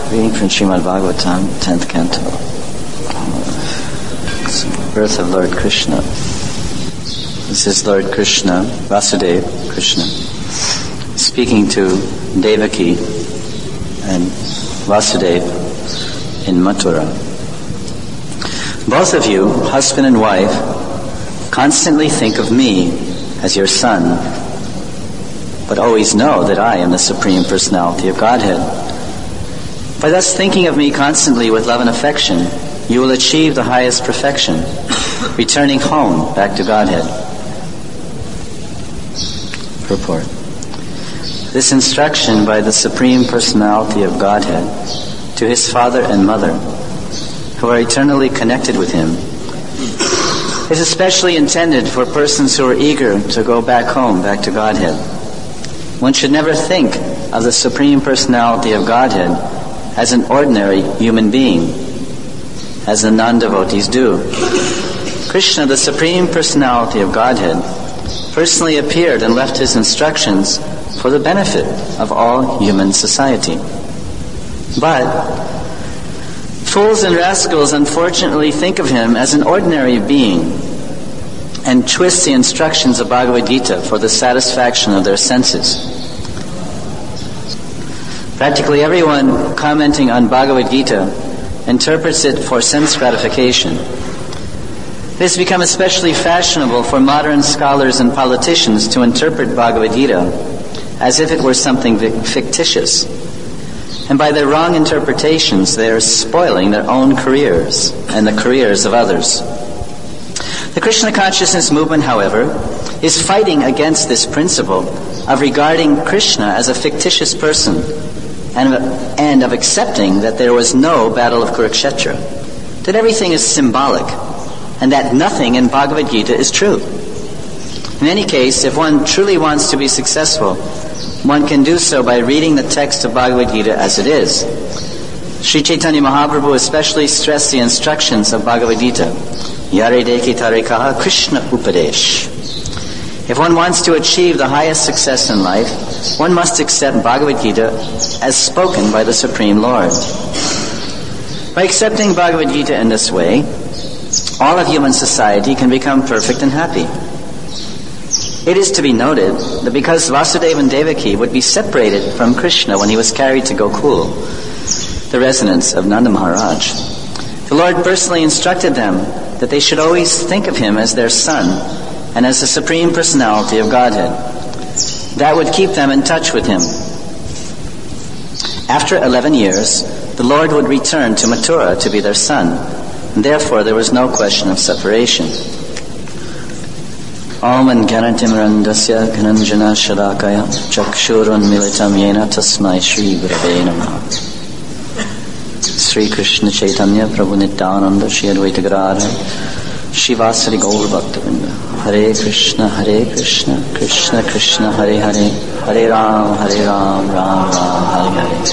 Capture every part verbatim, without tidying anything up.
Reading from Srimad Bhagavatam, tenth canto. Birth of Lord Krishna. This is Lord Krishna, Vasudeva Krishna, speaking to Devaki and Vasudeva in Mathura. Both of you, husband and wife, constantly think of me as your son, but always know that I am the Supreme Personality of Godhead. By thus thinking of me constantly with love and affection, you will achieve the highest perfection, returning home back to Godhead. Purport. This instruction by the Supreme Personality of Godhead to his father and mother, who are eternally connected with him, is especially intended for persons who are eager to go back home, back to Godhead. One should never think of the Supreme Personality of Godhead as an ordinary human being, as the non-devotees do. Krishna, the Supreme Personality of Godhead, personally appeared and left his instructions for the benefit of all human society. But fools and rascals unfortunately think of him as an ordinary being and twist the instructions of Bhagavad Gita for the satisfaction of their senses. Practically everyone commenting on Bhagavad Gita interprets it for sense gratification. It has become especially fashionable for modern scholars and politicians to interpret Bhagavad Gita as if it were something fictitious. And by their wrong interpretations, they are spoiling their own careers and the careers of others. The Krishna consciousness movement, however, is fighting against this principle of regarding Krishna as a fictitious person and of, and of accepting that there was no battle of Kurukshetra, that everything is symbolic, and that nothing in Bhagavad Gita is true. In any case, if one truly wants to be successful, one can do so by reading the text of Bhagavad Gita as it is. Sri Chaitanya Mahaprabhu especially stressed the instructions of Bhagavad Gita. Yare deki tarekaha Krishna Upadesh. If one wants to achieve the highest success in life, one must accept Bhagavad Gita as spoken by the Supreme Lord. By accepting Bhagavad Gita in this way, all of human society can become perfect and happy. It is to be noted that because Vasudeva and Devaki would be separated from Krishna when he was carried to Gokul, the residence of Nanda Maharaj, the Lord personally instructed them that they should always think of him as their son and as the Supreme Personality of Godhead. That would keep them in touch with him. After eleven years, the Lord would return to Mathura to be their son, and therefore there was no question of separation. Om and Gyanatimirandasya Gyananjana Shalakaya Chakshurun Militam Yena Tasmai Shri Gurave Namaha. Sri Krishna Chaitanya Prabhu Nityananda Shri Advaita Gadadhar Shivasari Gaur Bhaktavinda. Hare Krishna, Hare Krishna, Krishna Krishna, Hare Hare, Hare Ram, Hare Ram, Ram Ram, Hare Hare.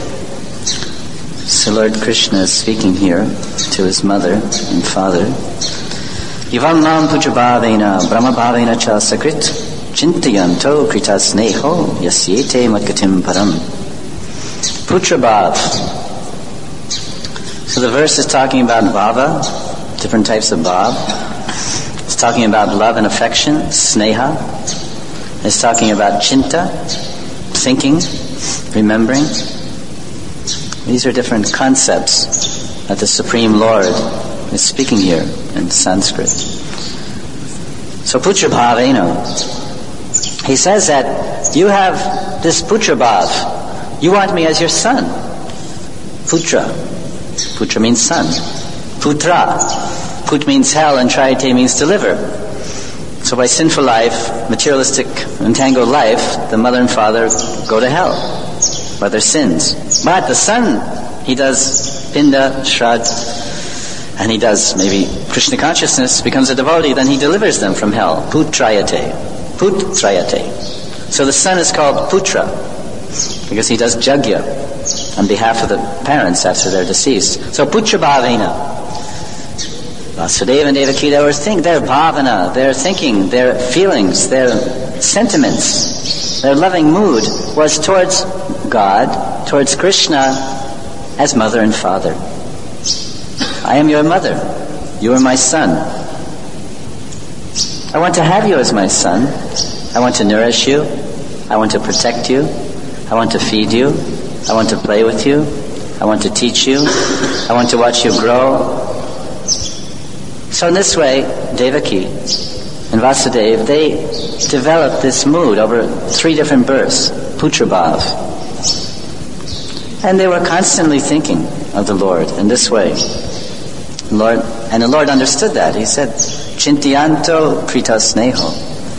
So Lord Krishna is speaking here to his mother and father. Yivam nam pujabhavena, brahmabhavena cha sakrit, chintayanto krita sneho, yasyete matgatim param. Putrabhav. So the verse is talking about bhava, different types of bhav. It's talking about love and affection, sneha. It's talking about chinta, thinking, remembering. These are different concepts that the Supreme Lord is speaking here in Sanskrit. So putra bhavena. He says that you have this putra bhav. You want me as your son. Putra. Putra means son. Putra. Put means hell and trayate means deliver. So by sinful life, materialistic, entangled life, the mother and father go to hell by their sins. But the son, he does pinda, shrad, and he does maybe Krishna consciousness, becomes a devotee, then he delivers them from hell. Putrayate. Putrayate. So the son is called Putra because he does jagya on behalf of the parents after they're deceased. So Putra Bhavena. Vasudeva and Devaki, they were think, their bhavana, their thinking, their feelings, their sentiments, their loving mood was towards God, towards Krishna, as mother and father. I am your mother. You are my son. I want to have you as my son. I want to nourish you. I want to protect you. I want to feed you. I want to play with you. I want to teach you. I want to watch you grow. So in this way, Devaki and Vasudeva, they developed this mood over three different births, Putra Bhav. And they were constantly thinking of the Lord in this way. Lord, and the Lord understood that. He said, Chintiyanto Prita Sneho.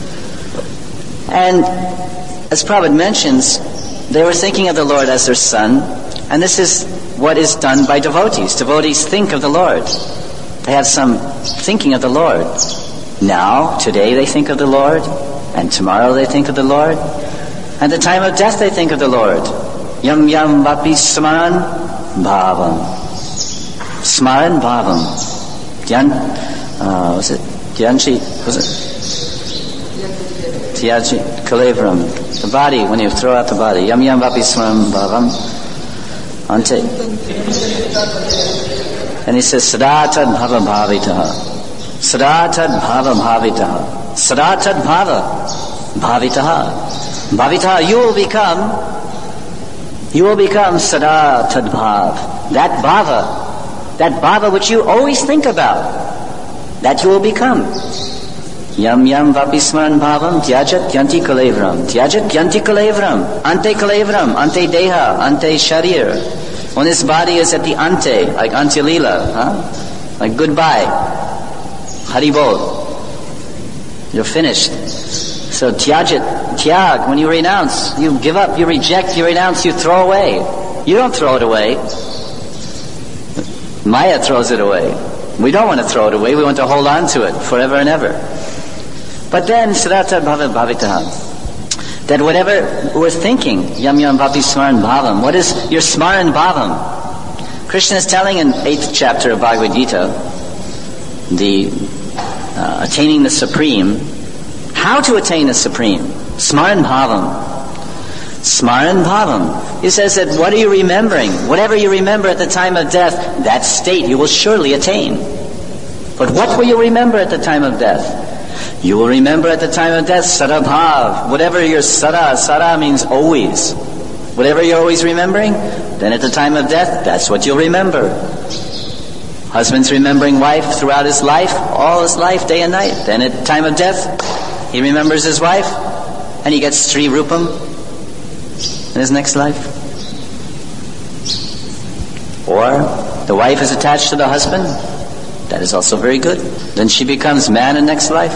And as Prabhupada mentions, they were thinking of the Lord as their son, and this is what is done by devotees. Devotees think of the Lord. They have some thinking of the Lord. Now, today they think of the Lord, and tomorrow they think of the Lord, and the time of death they think of the Lord. Yam yam vapi smaran bhavam. Smaran bhavam. Dhyan, uh, was it Dhyanchi? Was it? Dhyaji Kalevram. The body, when you throw out the body. Yam yam vapi smaran bhavam. Ante. And he says, Sadatad bhava bhavitaha. Sadatad bhava bhavitaha. Sadatad bhava bhavitaha. Bhavitaha, you will become, you will become sadatad bhav. That bhava, that bhava which you always think about, that you will become. Yam yam vapismaran bhavam tyajat yanti kalevram. Tyajat yanti kalevram. Ante kalevram. Ante deha. Ante sharir. When this body is at the ante, like Antyalila, huh? Like goodbye. Haribol. You're finished. So tyajat, tyag, when you renounce, you give up, you reject, you renounce, you throw away. You don't throw it away. Maya throws it away. We don't want to throw it away, we want to hold on to it forever and ever. But then, Sadatad Bhava Bhavitaha, that whatever we're thinking, Yam Yam Vapi Smaran Bhavam, what is your Smaran Bhavam? Krishna is telling in eighth chapter of Bhagavad Gita, the uh, attaining the Supreme, how to attain the Supreme. Smaran Bhavam. Smaran Bhavam. He says that what are you remembering? Whatever you remember at the time of death, that state you will surely attain. But what will you remember at the time of death? You will remember at the time of death, Sadabhav. Whatever your Sada, Sada means always. Whatever you're always remembering, then at the time of death, that's what you'll remember. Husband's remembering wife throughout his life, all his life, day and night. Then at the time of death, he remembers his wife, and he gets Sri Rupam in his next life. Or the wife is attached to the husband. That is also very good. Then she becomes man in next life.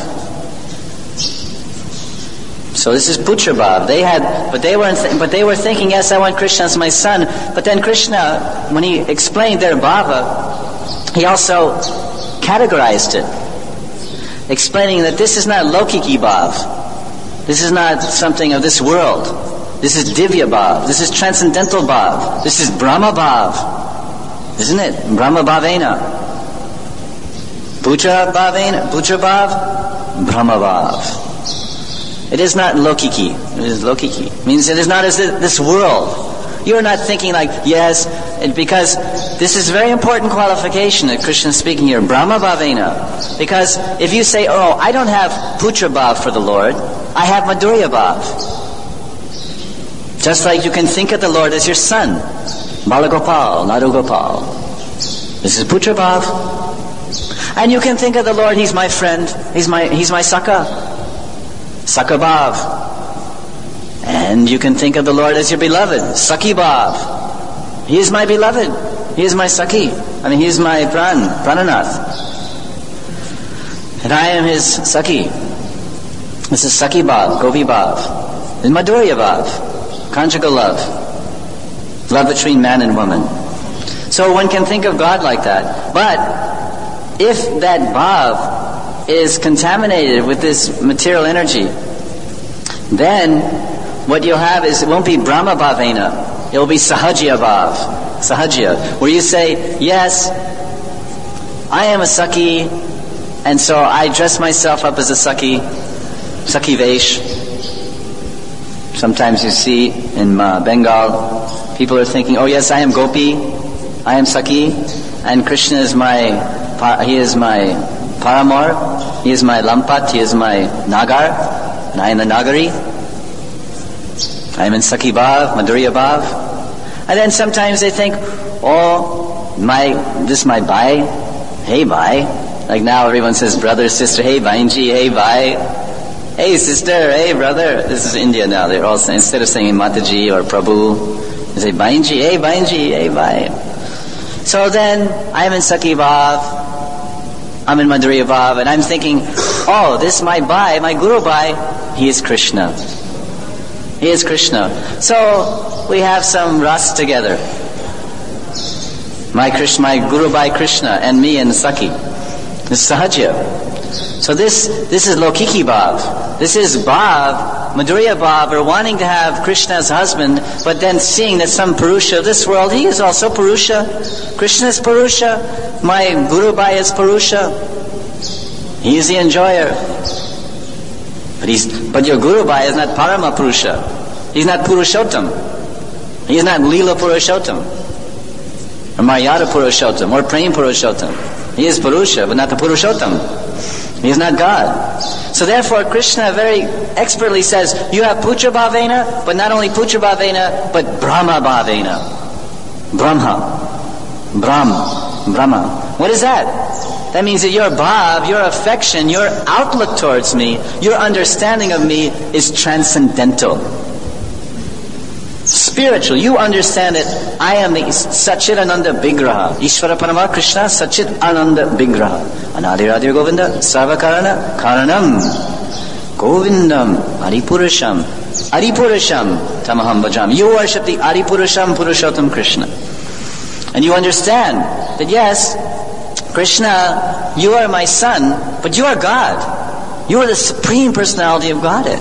So this is Putra Bhav. They had, but they were, th- but they were thinking, yes, I want Krishna as my son. But then Krishna, when he explained their bhava, he also categorized it, explaining that this is not Lokiki Bhav. This is not something of this world. This is Divya Bhav. This is Transcendental Bhav. This is Brahma Bhav. Isn't it? Brahma Bhavena. Putra Bhavena. Putra Bhav. Brahma Bhav. It is not Lokiki. It is Lokiki. It means it is not as this world. You are not thinking like, yes, it, because this is a very important qualification that Krishna is speaking here, Brahma Bhavena. Because if you say, oh, I don't have Putra Bhav for the Lord, I have Madhurya Bhav. Just like you can think of the Lord as your son, Balagopal, Nadugopal. This is Putra Bhav. And you can think of the Lord, He's my friend, He's my, He's my Saka, Saka Bhav. And you can think of the Lord as your beloved, Saki Bhav. He is my beloved. He is my Saki. I mean, He is my Pran, Prananath. And I am His Saki. This is Saki Bhav, Gopi Bhav. This is Madhurya Bhav, conjugal love. Love between man and woman. So one can think of God like that. But if that Bhav is contaminated with this material energy, then what you'll have is, it won't be Brahma Bhavena, it will be Sahajya Bhav, Sahajya, where you say, yes, I am a Saki, and so I dress myself up as a Saki, Saki Vesh. Sometimes you see in uh, Bengal, people are thinking, oh yes, I am Gopi, I am Saki, and Krishna is my, he is my paramour, he is my lampat, he is my nagar, and I am the nagari. I am in Saki Bhav, Madhurya Bhav. And then sometimes they think, oh, my, this is my bai, hey bai. Like now everyone says brother, sister, hey Bainji, hey bai. Hey sister, hey brother. This is India now. They're all saying, instead of saying Mataji or Prabhu, they say Bainji, hey Bainji, hey bai. So then I'm in Saki Bhav, I'm in Madhurya Bhav, and I'm thinking, oh, this my bai, my Guru bai, he is Krishna. He is Krishna. So we have some ras together. My Krishna, my Guru bai Krishna, and me and Saki. This is Sahajya. So this this is Lokiki Bhav. This is Bhav, Madhurya Bhav, or wanting to have Krishna as husband, but then seeing that some Purusha of this world, he is also Purusha. Krishna is Purusha. My Guru bai is Purusha. He is the enjoyer. But he's but your Guru bai is not Parama Purusha. He's not Purushottam. He is not Leela Purushottam, or Maryada Purushottam, or Prem Purushottam. He is Purusha, but not the Purushottam. He is not God. So therefore Krishna very expertly says, you have Putra Bhavena, but not only Putra Bhavena, but Brahma Bhavena. Brahma. Brahm. Brahma. What is that? That means that your bhav, your affection, your outlook towards me, your understanding of me is transcendental. Spiritual. You understand that I am the Satchit Ananda Vigraha. Ishvara Parama Krishna Satchit Ananda Vigraha. Anadi Radha Govinda Sarvakarana Karanam Govindam Aripurusham Aripurusham Tamaham Bhajam. You worship the Aripurusham Purushottam Krishna. And you understand that yes, Krishna, you are my son, but you are God. You are the Supreme Personality of Godhead.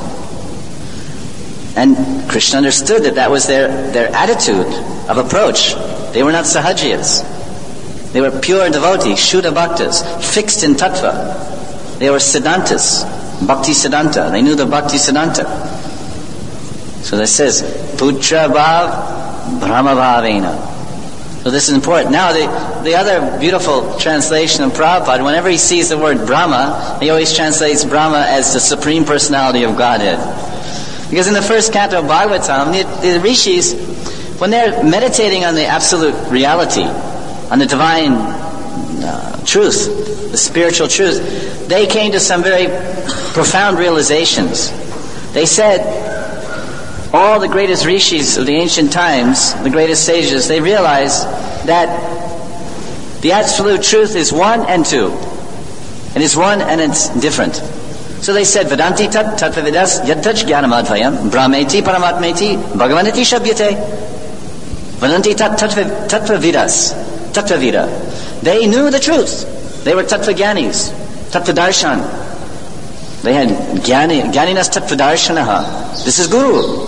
And Krishna understood that that was their, their attitude of approach. They were not sahajiyas. They were pure devotees, Shuddha Bhaktas, fixed in tattva. They were Siddhantas, Bhakti Siddhanta. They knew the Bhakti Siddhanta. So this says, Putra Bhav Brahma Bhavena. So this is important. Now the, the other beautiful translation of Prabhupada, whenever he sees the word Brahma, he always translates Brahma as the Supreme Personality of Godhead. Because in the first canto of Bhagavatam, the, the rishis, when they're meditating on the absolute reality, on the divine uh, truth, the spiritual truth, they came to some very profound realizations. They said, all the greatest rishis of the ancient times, the greatest sages, they realized that the absolute truth is one and two. And it's one and it's different. So they said, Vedanti tat tatvavidas yadtaj jnanamadvayam brahmeti paramatmeti bhagavanati shabhyate. Vedanti tat tatvavidas tatvavida. They knew the truth. They were tattvagyanis, tattvadarshan. They had gyani, gyaninas tattvadarsanaha. This is Guru.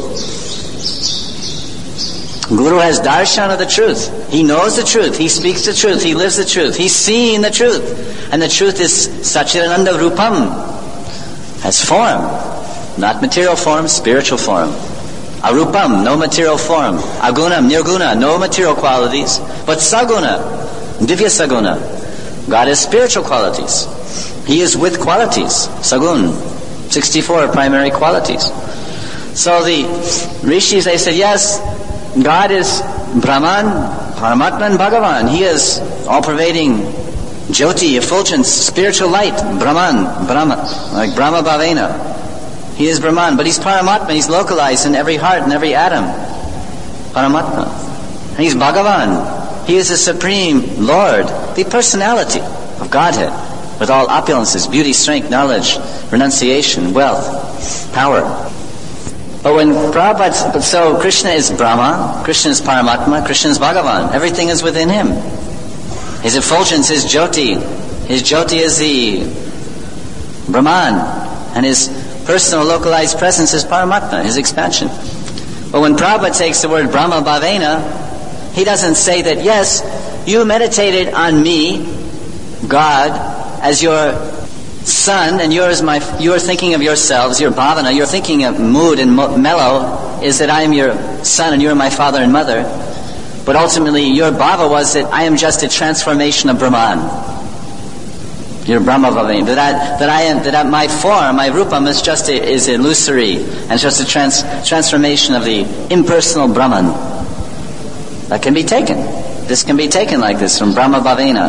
Guru has darshan of the truth. He knows the truth. He speaks the truth. He lives the truth. He's seeing the truth. And the truth is Satchidananda Rupam. Has form. Not material form, spiritual form. Arupam, no material form. Agunam, nirguna, no material qualities. But saguna, divya saguna. God has spiritual qualities. He is with qualities. Sagun. sixty-four primary qualities. So the rishis, they said, yes, God is Brahman, Paramatman, Bhagavan. He is all-pervading Jyoti, effulgence, spiritual light, Brahman, Brahma, like Brahma Bhavena. He is Brahman, but he's Paramatma. He's localized in every heart and every atom. Paramatma. And he's Bhagavan. He is the Supreme Lord, the personality of Godhead, with all opulences, beauty, strength, knowledge, renunciation, wealth, power. But when Prabhupada, so Krishna is Brahma, Krishna is Paramatma, Krishna is Bhagavan. Everything is within him. His effulgence is Jyoti. His Jyoti is the Brahman. And his personal localized presence is Paramatma, his expansion. But when Prabhupada takes the word Brahma Bhavena, he doesn't say that, yes, you meditated on me, God, as your son, and yours, my, you're thinking of yourselves, your bhavana, you're thinking of mood and mo- mellow, is that I am your son and you're my father and mother. But ultimately, your bhava was that I am just a transformation of Brahman. Your Brahma Bhavena. That I, that I am, that my form, my rupam is just a, is illusory and just a trans, transformation of the impersonal Brahman. That can be taken. This can be taken like this from Brahma Bhavena.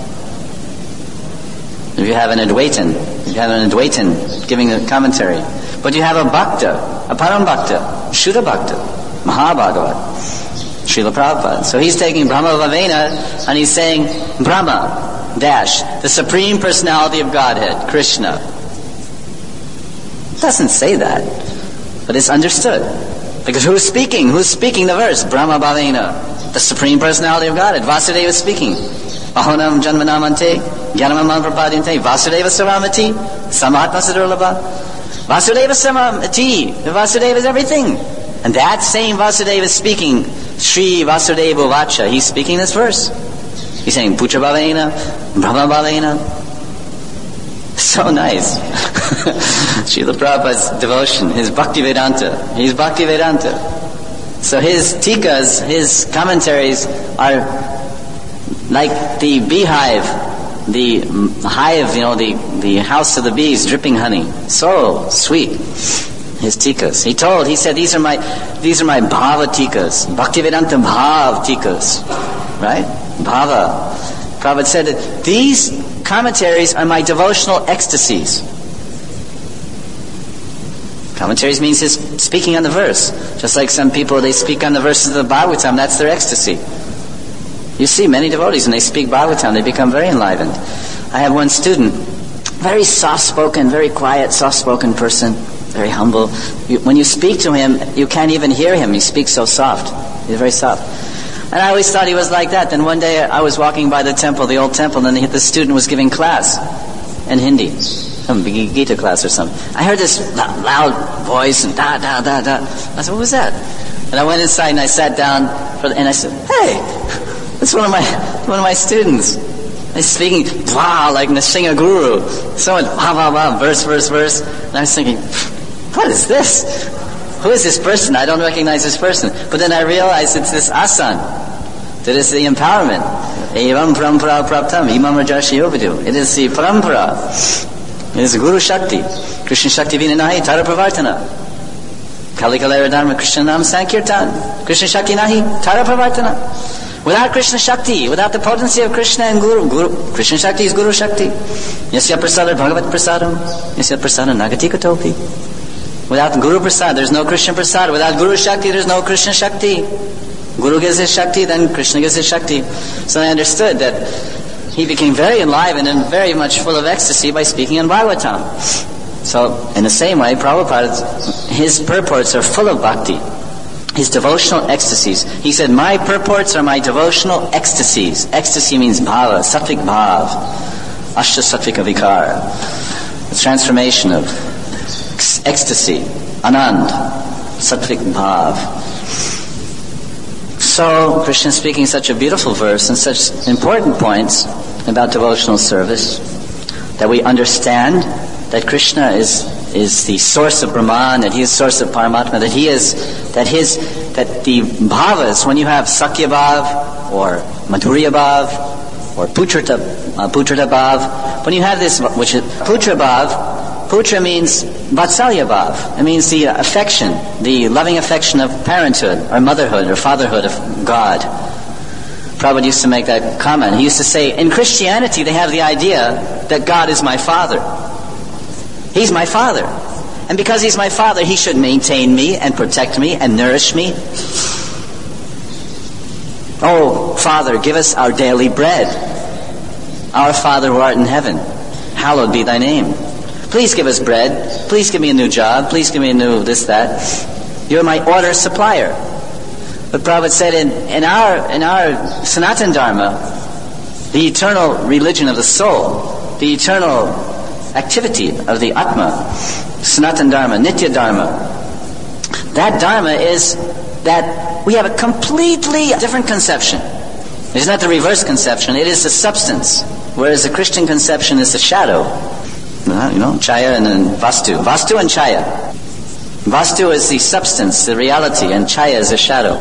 If you have an Advaitin, if you have an Advaitin giving a commentary. But you have a Bhakta, a Param Bhakta, Shuddha Bhakta, Mahabhagavat, Srila Prabhupada. So he's taking Brahma Bhavena and he's saying Brahma, dash, the Supreme Personality of Godhead, Krishna. It doesn't say that, but it's understood. Because who's speaking? Who's speaking the verse? Brahma Bhavena, the Supreme Personality of Godhead. Vasudeva is speaking. Ahonam Janmanamante, Jnanamam Prapadyante, Vasudeva Saramati, Samatma Sadurlabha. Vasudeva Saramati, Vasudeva is everything. And that same Vasudeva is speaking, Sri Vasudeva Vacha, he's speaking this verse. He's saying Putra Bhavena, Brahma Bhavena. So nice. Srila Prabhupada's devotion, his Bhakti Vedanta. He's Bhakti Vedanta. So his tikas, his commentaries are like the beehive, the hive, you know, the, the house of the bees dripping honey. So sweet. His tikas. He told, he said, these are my, these are my bhava tikas. Bhaktivedanta bhav tikas. Right? Bhava. Prabhupada said that these commentaries are my devotional ecstasies. Commentaries means his speaking on the verse. Just like some people, they speak on the verses of the Bhagavatam, that's their ecstasy. You see many devotees, when they speak Bhagavatam, they become very enlivened. I have one student, very soft-spoken, very quiet, soft-spoken person, very humble. You, when you speak to him, you can't even hear him. He speaks so soft. He's very soft. And I always thought he was like that. Then one day I was walking by the temple, the old temple, and the student was giving class in Hindi, some Gita class or something. I heard this loud voice and da da da da. I said, "What was that?" And I went inside and I sat down for the, and I said, "Hey, that's one of my one of my students. He's speaking wow like Nrsimha Guru. Someone wow wow wow verse verse verse." And I was thinking, "What is this? Who is this person? I don't recognize this person." But then I realized it's this asan. That is the empowerment. Evam parampara praptam, imam rajarshi yovidu. It is the parampara. It is Guru Shakti. Krishna Shakti vina nahi, tara pravartana. Kali kalera dharma, Krishna nam sankirtan. Krishna Shakti nahi, tara pravartana. Without Krishna Shakti, without the potency of Krishna and Guru, Guru Krishna Shakti is Guru Shakti. Yasya prasada bhagavat prasadam. Yasya prasada nagati katopi. Without Guru Prasad, there's no Krishna Prasad. Without Guru Shakti, there's no Krishna Shakti. Guru gives his Shakti, then Krishna gives his Shakti. So I understood that he became very enlivened and very much full of ecstasy by speaking in Bhagavatam. So, in the same way, Prabhupada, his purports are full of bhakti. His devotional ecstasies. He said, my purports are my devotional ecstasies. Ecstasy means bhava, sattvic bhav, ashta sattvika vikara. The transformation of ecstasy, anand, sattvic bhav. So, Krishna is speaking such a beautiful verse and such important points about devotional service that we understand that Krishna is is the source of Brahman, that he is the source of Paramatma, that he is that his that the bhavas, when you have Sakya bhav or Madhurya bhav or Putrata uh, Putrata bhav, when you have this, which is Putra bhav. Putra means Vatsalya bhav. It means the affection, the loving affection of parenthood or motherhood or fatherhood of God. Prabhupada used to make that comment. He used to say, in Christianity they have the idea that God is my father. He's my father. And because he's my father, he should maintain me and protect me and nourish me. Oh, Father, give us our daily bread. Our Father who art in heaven, hallowed be thy name. Please give us bread. Please give me a new job. Please give me a new this, that. You're my order supplier. But Prabhupada said in, in our in our Sanatana Dharma, the eternal religion of the soul, the eternal activity of the Atma, Sanatana Dharma, Nitya Dharma, that Dharma is that we have a completely different conception. It's not the reverse conception, it is the substance, whereas the Christian conception is the shadow. You know, Chaya and then Vastu. Vastu and Chaya. Vastu is the substance, the reality, and Chaya is the shadow.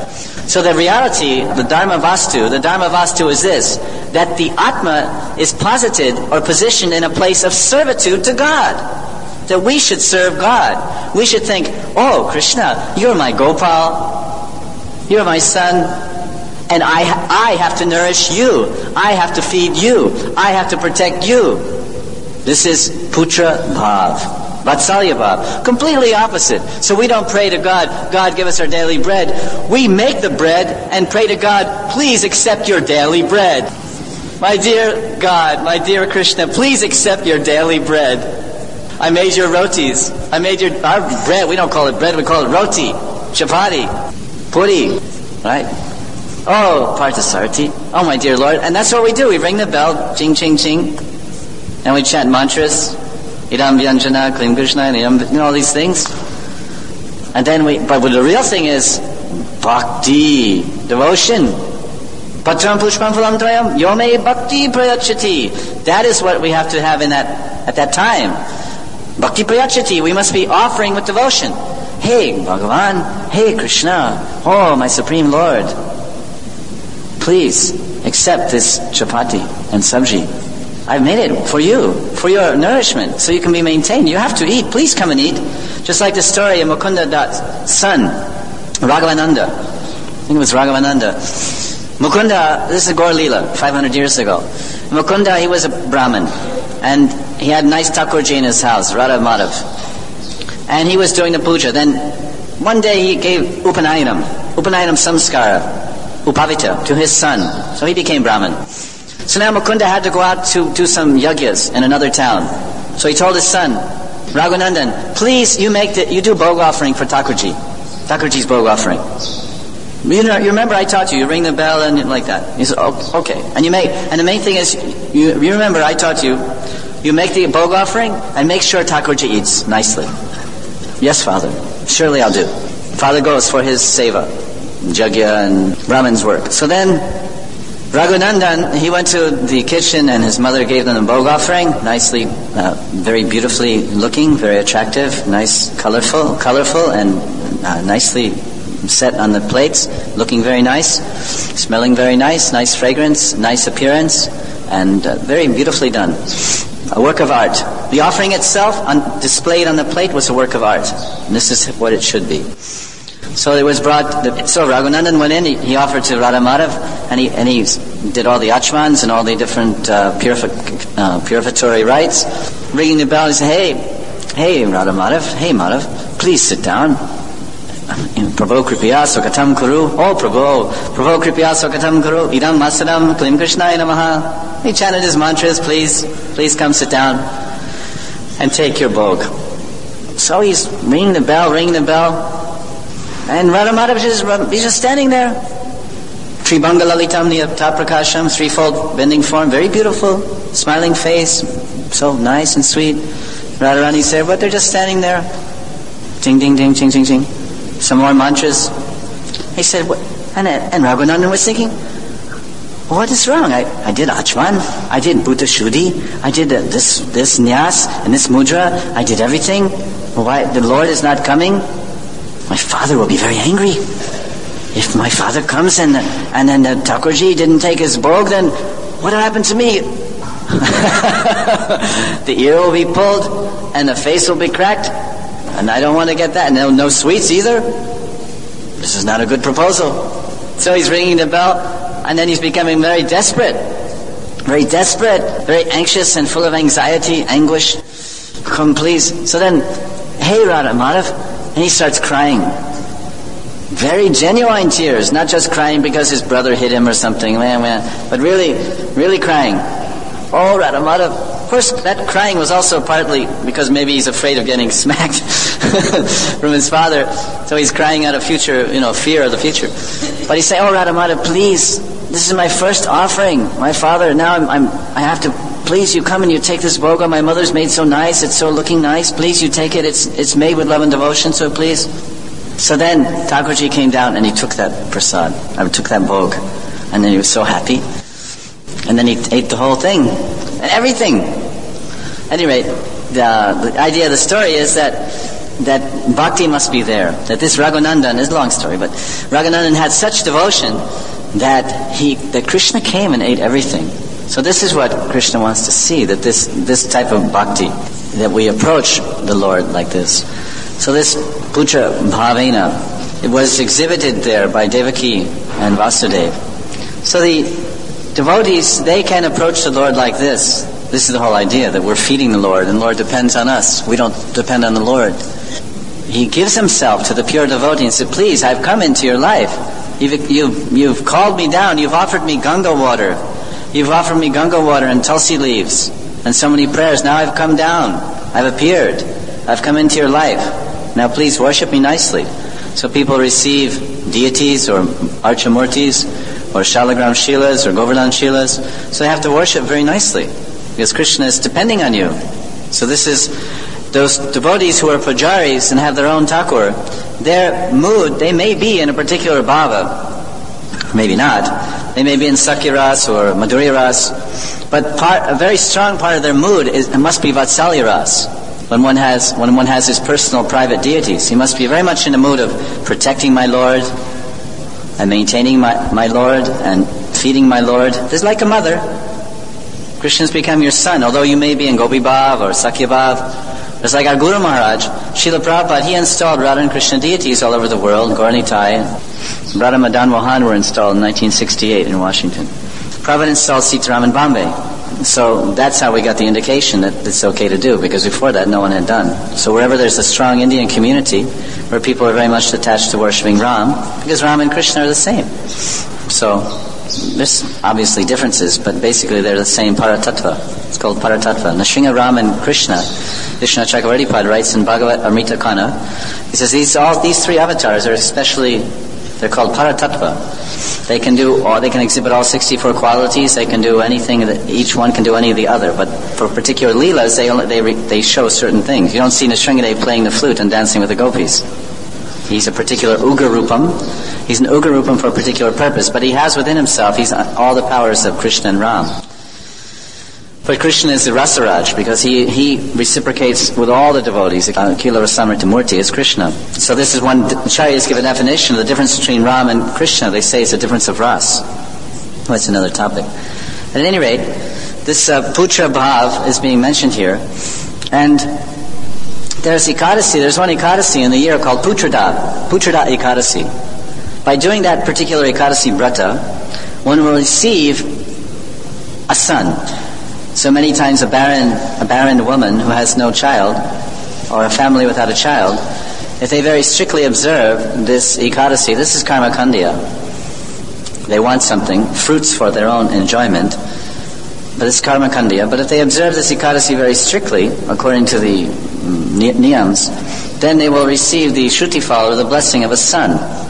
So the reality, the Dharma Vastu, the Dharma Vastu is this, that the Atma is posited or positioned in a place of servitude to God. That we should serve God. We should think, oh, Krishna, you're my Gopal, you're my son, and I, I have to nourish you. I have to feed you. I have to protect you. This is Putra Bhav. Vatsalya Bhav. Completely opposite. So we don't pray to God, God give us our daily bread. We make the bread and pray to God, please accept your daily bread. My dear God, my dear Krishna, please accept your daily bread. I made your rotis. I made your, our bread, we don't call it bread, we call it roti, chapati, puri, right? Oh, Parthasarthi. Oh, my dear Lord. And that's what we do. We ring the bell, ching, ching, ching, and we chant mantras. Idam Vyanjana, Klim Krishna, Idam, you know, all these things. And then we, but the real thing is bhakti, devotion. Patram pushpam phalam trayam, yome bhakti prayachati. That is what we have to have in that, at that time. Bhakti prayachati, we must be offering with devotion. Hey, Bhagavan, hey, Krishna, oh, my Supreme Lord, please accept this chapati and sabji. I've made it for you, for your nourishment, so you can be maintained. You have to eat. Please come and eat. Just like the story of Mukunda Dutt's son, Raghavananda. I think it was Raghavananda. Mukunda, this is Gaur Leela, five hundred years ago. Mukunda, he was a Brahmin, and he had nice Thakurji in his house, Radha Madhav. And he was doing the puja. Then one day he gave Upanayinam, Upanayinam Samskara, Upavita, to his son. So he became Brahmin. So now Mukunda had to go out to do some yagyas in another town. So he told his son, Raghunandan, please, you make the, you do bhog offering for Thakurji. Thakurji's bhog offering. You know, you remember I taught you, you ring the bell and like that. He said, oh, okay. And you make, and the main thing is, you, you remember I taught you, you make the bhog offering and make sure Thakurji eats nicely. Yes, Father. Surely I'll do. Father goes for his seva, jagya and Brahman's work. So then, Raghunandan, he went to the kitchen and his mother gave them the bhog offering, nicely, uh, very beautifully looking, very attractive, nice, colorful, colorful and uh, nicely set on the plates, looking very nice, smelling very nice, nice fragrance, nice appearance, and uh, very beautifully done. A work of art. The offering itself, on, displayed on the plate, was a work of art. And this is what it should be. So it was brought, the, so Raghunandan went in, he, he offered to Radha Madhav, and he, and he did all the achmans and all the different uh, purific, uh, purificatory rites. Ringing the bell, he said, hey, hey Radha Madhav, hey Madhav, please sit down. Prabhu Kripya Sokatam Kuru, oh Prabhu, Prabhu Kripya Sokatam Kuru, Idam Masadam, Klim Krishnaya Namaha. He chanted his mantras, please, please come sit down and take your bhog. So he's ringing the bell, ringing the bell, and Radha Madhav is just, he's just standing there. Tribanga Lalitam Niyata Prakasham, threefold bending form, very beautiful, smiling face, so nice and sweet. Radharani said, but they're just standing there. Ding, ding, ding, ching, ching, ching. Some more mantras. He said, what? And, and Raghunandan was thinking, what is wrong? I, I did Achman, I did Bhuta Shuddhi, I did uh, this this Nyas and this Mudra, I did everything. Why the Lord is not coming? My father will be very angry. If my father comes and and then the Thakurji didn't take his bhog, then what will happen to me? The ear will be pulled and the face will be cracked, and I don't want to get that. No, no sweets either. This is not a good proposal. So he's ringing the bell, and then he's becoming very desperate, very desperate, very anxious and full of anxiety, anguish. Come, please. So then, hey Radha Madhav. And he starts crying. Very genuine tears, not just crying because his brother hit him or something, but really, really crying. Oh, Radha Madhav. Of course, that crying was also partly because maybe he's afraid of getting smacked from his father. So he's crying out of future, you know, fear of the future. But he's saying, oh, Radha Madhav, please, this is my first offering. My father, now I'm, I'm I have to, please, you come and you take this bhoga. My mother's made so nice, it's so looking nice. Please, you take it. It's it's made with love and devotion, so please. So then Thakurji came down and he took that prasad, I took that bhog, and then he was so happy. And then he ate the whole thing, everything. At any rate, the, the idea of the story is that that bhakti must be there. That this Raghunandan is a long story, but Raghunandan had such devotion that he that Krishna came and ate everything. So this is what Krishna wants to see, that this this type of bhakti, that we approach the Lord like this. So this putra bhavena, it was exhibited there by Devaki and Vasudeva. So the devotees, they can approach the Lord like this. This is the whole idea, that we're feeding the Lord, and the Lord depends on us. We don't depend on the Lord. He gives himself to the pure devotee and said, please, I've come into your life. You've, you've, you've called me down. You've offered me Ganga water. You've offered me Ganga water and tulsi leaves and so many prayers. Now I've come down. I've appeared. I've come into your life. Now please worship me nicely. So people receive deities or archamurtis or Shalagram Shilas or Govardhan Shilas. So they have to worship very nicely because Krishna is depending on you. So this is those devotees who are pujaris and have their own Thakur. Their mood, they may be in a particular bhava, maybe not. They may be in Sakya-ras or Madhurya-ras, but part, a very strong part of their mood is, it must be Vatsalya-ras. When one has, when one has his personal private deities, he must be very much in the mood of protecting my Lord and maintaining my, my Lord and feeding my Lord. It's like a mother. Krishna's become your son, although you may be in Gopi Bhav or Sakya Bhav. It's like our Guru Maharaj, Srila Prabhupada, he installed Radha and Krishna deities all over the world. Gaura Nitai, Radha Madan Mohan were installed in nineteen sixty-eight in Washington. Prabhupada installed Sitaram in Bombay. So that's how we got the indication that it's okay to do, because before that no one had done. So wherever there's a strong Indian community, where people are very much attached to worshipping Ram, because Ram and Krishna are the same. So there's obviously differences, but basically they're the same Paratattva. It's called Paratattva. Nrsimha, Ram, and Krishna, Vishnu Chakravarti Pad writes in Bhagavad Amrita Kana, he says these all these three avatars are especially, they're called Paratattva. They can do, or they can exhibit all sixty-four qualities. They can do anything that each one can do any of the other. But for particular leelas, they only, they re, they show certain things. You don't see Nrsimhadev playing the flute and dancing with the gopis. He's a particular Ugra Rupam. He's an Ugra Rupam for a particular purpose, but he has within himself, he's all the powers of Krishna and Ram. But Krishna is the Rasaraj, because he, he reciprocates with all the devotees. Akila Rasamrita Murti is Krishna. So this is one, Acharyas give a definition of the difference between Ram and Krishna. They say it's a difference of ras. Well, that's another topic. At any rate, this uh, Putra Bhav is being mentioned here. And there's Ekadasi, there's one Ekadasi in the year called Putrada, Putrada Ekadasi. By doing that particular Ekadasi Brata, one will receive a son. So many times a barren, a barren woman who has no child, or a family without a child, if they very strictly observe this Ekadasi, this is Karma Kandya. They want something, fruits for their own enjoyment, but it's Karma Kandya. But if they observe this Ekadasi very strictly, according to the niyams, then they will receive the Shruti fal, or the blessing of a son.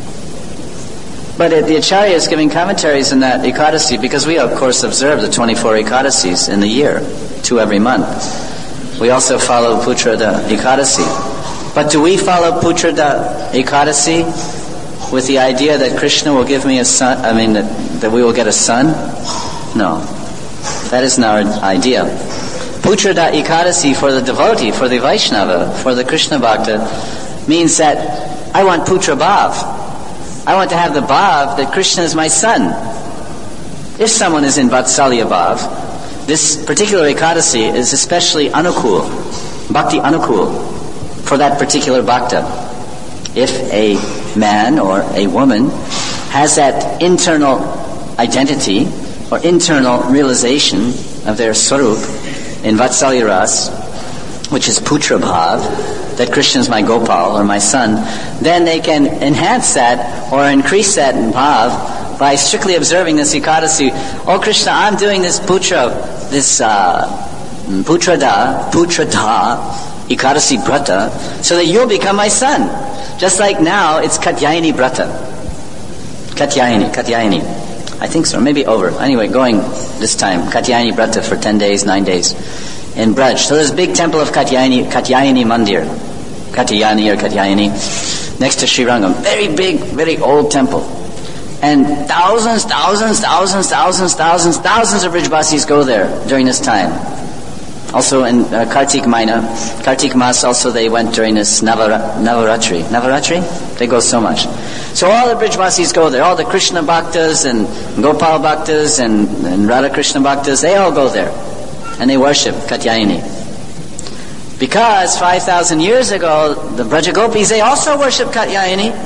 But the Acharya is giving commentaries on that Ekadasi, because we of course observe the twenty-four Ekadasis in the year, two every month. We also follow Putrada Ekadasi. But do we follow Putrada Ekadasi with the idea that Krishna will give me a son, I mean that, that we will get a son? No. That isn't our idea. Putrada Ekadasi for the devotee, for the Vaishnava, for the Krishna Bhakta, means that I want Putra Bhav. I want to have the bhav that Krishna is my son. If someone is in Vatsalya bhav, this particular Ekadasi is especially anukul, bhakti anukul, for that particular bhakta. If a man or a woman has that internal identity or internal realization of their swarup in Vatsalya ras, which is putra bhav, that Krishna is my Gopal or my son, then they can enhance that or increase that in bhav by strictly observing this Ekadasi. Oh Krishna, I'm doing this putra, this uh, putrada, putrada, Ekadasi Brata, so that you'll become my son. Just like now, it's Katyayani Brata. Katyayani, Katyayani. I think so, maybe over. Anyway, going this time, Katyayani Brata for ten days, nine days. In Braj. So there's a big temple of Katyayani, Katyayani Mandir. Katyayani or Katyayani. Next to Srirangam. Very big, very old temple. And thousands, thousands, thousands, thousands, thousands, thousands of Brijbasis go there during this time. Also in uh, Kartik Maina, Kartik Mas also they went during this Navara- Navaratri. Navaratri? They go so much. So all the Brijvasis go there. All the Krishna Bhaktas and Gopal Bhaktas and, and Radha Krishna Bhaktas, they all go there. And they worship Katyayani. Because five thousand years ago, the Braja Gopis, they also worship Katyayani.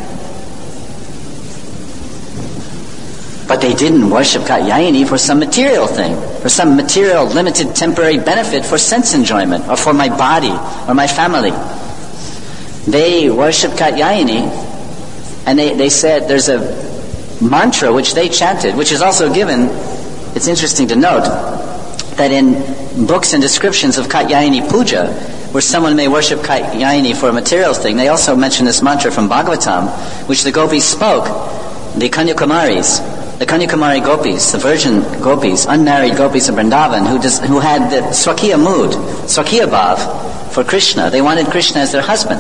But they didn't worship Katyayani for some material thing, for some material, limited, temporary benefit for sense enjoyment, or for my body, or my family. They worshiped Katyayani, and they, they said there's a mantra which they chanted, which is also given, it's interesting to note, that in books and descriptions of Katyayani Puja, where someone may worship Katyayani for a material thing, they also mention this mantra from Bhagavatam, which the gopis spoke, the Kanyakumaris, the Kanyakumari gopis, the virgin gopis, unmarried gopis of Vrindavan, who just, who had the Swakiya mood, Swakiya bhav for Krishna. They wanted Krishna as their husband.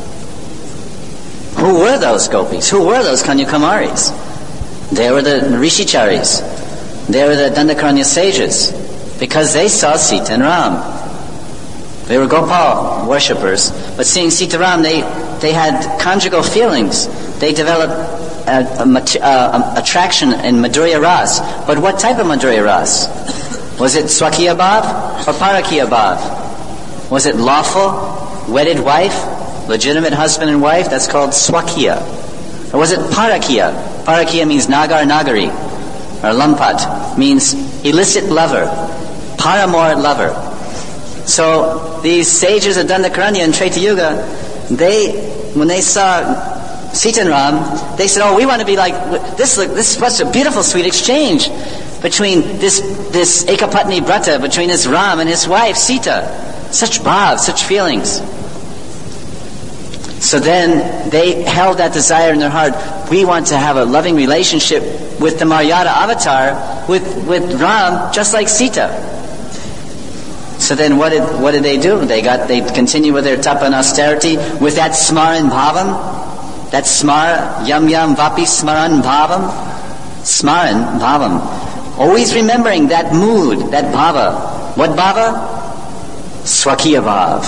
Who were those gopis? Who were those Kanyakumaris? They were the Rishicharis. They were the Dandakaranya sages, because they saw Sita and Ram. They were Gopal worshippers, but seeing Sita Ram, they, they had conjugal feelings. They developed A, a, a, a attraction in Madhurya Ras. But what type of Madhurya Ras? Was it Swakiya Bhav or Parakiya Bhav? Was it lawful, wedded wife, legitimate husband and wife? That's called Swakiya. Or was it Parakiya? Parakiya means Nagar Nagari, or Lampat, means illicit lover, paramour lover. So these sages of Dandakaranya and Treta Yuga, they, when they saw Sita and Ram, they said, oh, we want to be like this. This is such a beautiful, sweet exchange between this this Ekapatni Brata, between this Ram and his wife Sita. Such bhav, such feelings. So then they held that desire in their heart. We want to have a loving relationship with the Maryada avatar, with with Ram, just like Sita. So then, what did what did they do? They got they continued with their tapa and austerity with that smaran bhavam. That smar, yam yam vapi smaran bhavam, smaran bhavam. Always remembering that mood, that bhava. What bhava? Swakiya bhav.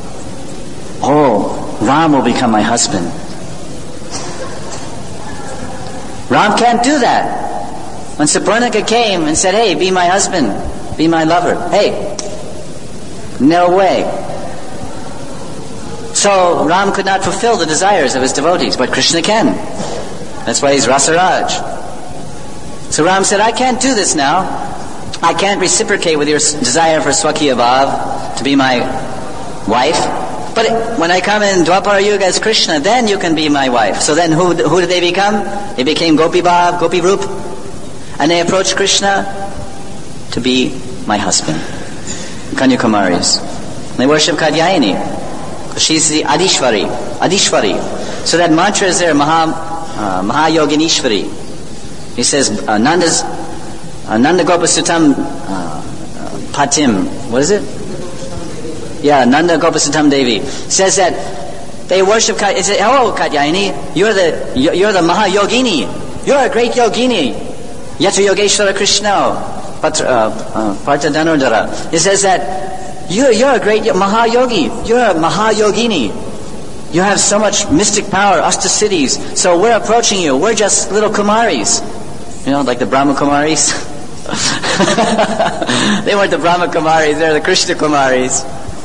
Oh, Ram will become my husband. Ram can't do that. When Saparnika came and said, hey, be my husband, be my lover. Hey, no way. So Ram could not fulfill the desires of his devotees, but Krishna can. That's why he's Rasaraj. So Ram said, I can't do this now. I can't reciprocate with your desire for Swakiya Bhav, to be my wife. But when I come in Dwapara Yuga as Krishna, then you can be my wife. So then who, who did they become? They became Gopi Bhav, Gopi Rup. And they approached Krishna to be my husband. Kanyakumaris. They worship Katyayani. She's the Adishvari. Adishvari. So that mantra is there, Maha, uh, Mahayoginishvari. He says, uh, Nanda's, uh, Nanda Gopasutam uh, uh, Patim. What is it? Yeah, Nanda Gopasutam Devi. Says that they worship Katyayani. He says, oh, Katyayani, you're the, you're the Mahayogini. You're a great yogini. Yata Yogeshwara Krishna. Patra, uh, uh, Partha Dhanurdhara. He says that You're, you're a great Mahayogi. You're a Mahayogini. You have so much mystic power, Astasiddhis. So we're approaching you. We're just little Kumaris. You know, like the Brahma Kumaris. They weren't the Brahma Kumaris. They're the Krishna Kumaris.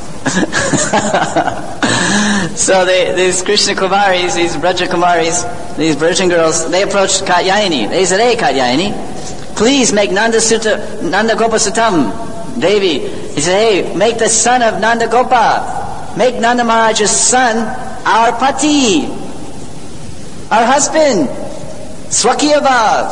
So they, these Krishna Kumaris, these Braja Kumaris, these virgin girls, they approached Katyayani. They said, hey Katyayani, please make Nanda Sutta, Nanda Gopasutam Devi. He said, hey, make the son of Nanda Gopa, make Nanda Maharaj's son our pati, our husband, Swakiya Bhav.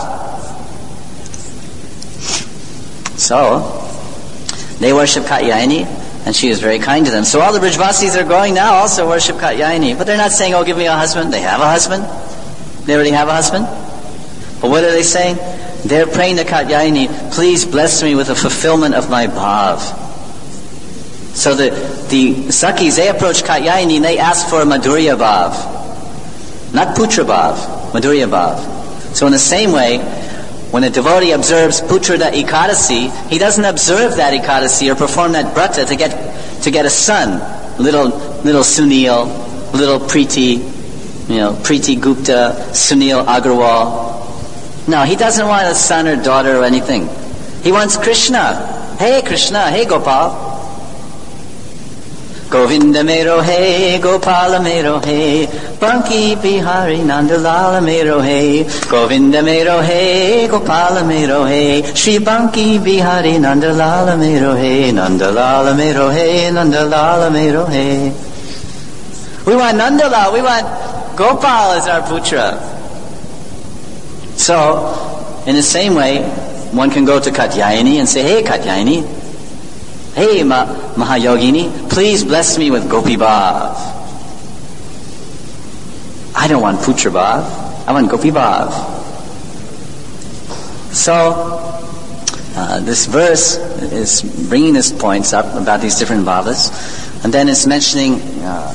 So, they worship Katyayani, and she is very kind to them. So all the Brijvasis are going now also worship Katyayani, but they're not saying, oh, give me a husband. They have a husband. They already have a husband. But what are they saying? They're praying to Katyayani, please bless me with the fulfillment of my bhav. So the, the Sakis, they approach Katyayani and they ask for a Madhurya Bhav. Not Putra Bhav, Madhurya Bhav. So in the same way, when a devotee observes Putrada Ekadasi, he doesn't observe that Ekadasi or perform that brata to get to get a son, little little Sunil, little Preeti, you know, Preeti Gupta, Sunil Agarwal. No, he doesn't want a son or daughter or anything. He wants Krishna. Hey Krishna, hey Gopal. Govinda mero hey, Gopala mero hey, Banki Bihari Nandalala mero hey, Govinda mero hey, Gopala mero hey, Shri Banki Bihari Nandalala mero hey, Nandalala mero hey, Nandalala mero hey. We want Nandalal, we want Gopal as our putra. So, in the same way, one can go to Katyayani and say, hey Katyayani, hey Ma- Mahayogini, please bless me with Gopi Bhav. I don't want Putra Bhav, I want Gopi Bhav. So, uh, this verse is bringing these points up about these different bhavas, and then it's mentioning uh,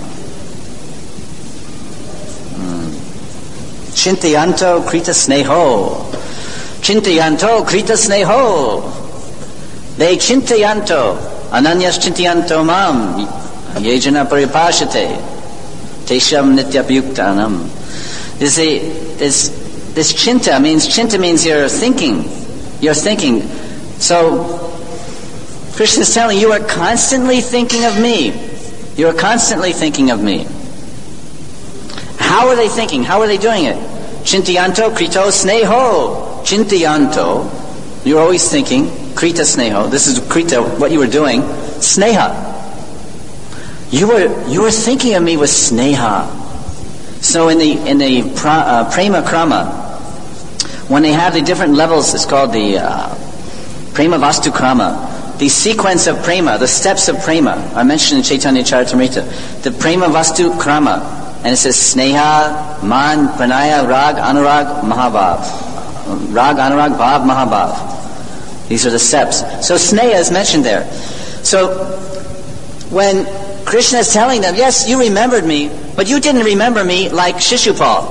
Chintayanto Krita Sneho. Chintayanto Krita Sneho. They Chintayanto. Ananyas Chintayanto Mam. Yejana Paripashate. Tesham Nityapyuktanam. This, this, this Chinta means, Chinta means you're thinking. You're thinking. So, Krishna is telling you, you are constantly thinking of me. You are constantly thinking of me. How are they thinking? How are they doing it? Chintayanto Krito Sneho. Chintayanto. You're always thinking. Krita Sneho. This is Krita, what you were doing. Sneha. You were you were thinking of me with Sneha. So in the in the pra, uh, Prema Krama, when they have the different levels, it's called the uh, Prema Vastu Krama. The sequence of Prema, the steps of Prema, are mentioned in Chaitanya Charitamrita. The Prema Vastu Krama. And it says Sneha, Man, Pranaya, Rag, Anurag, Mahabhav. Rag, Anurag, Bhav, Mahabhav. These are the steps. So Sneha is mentioned there. So when Krishna is telling them, yes, you remembered me, but you didn't remember me like Shishupal.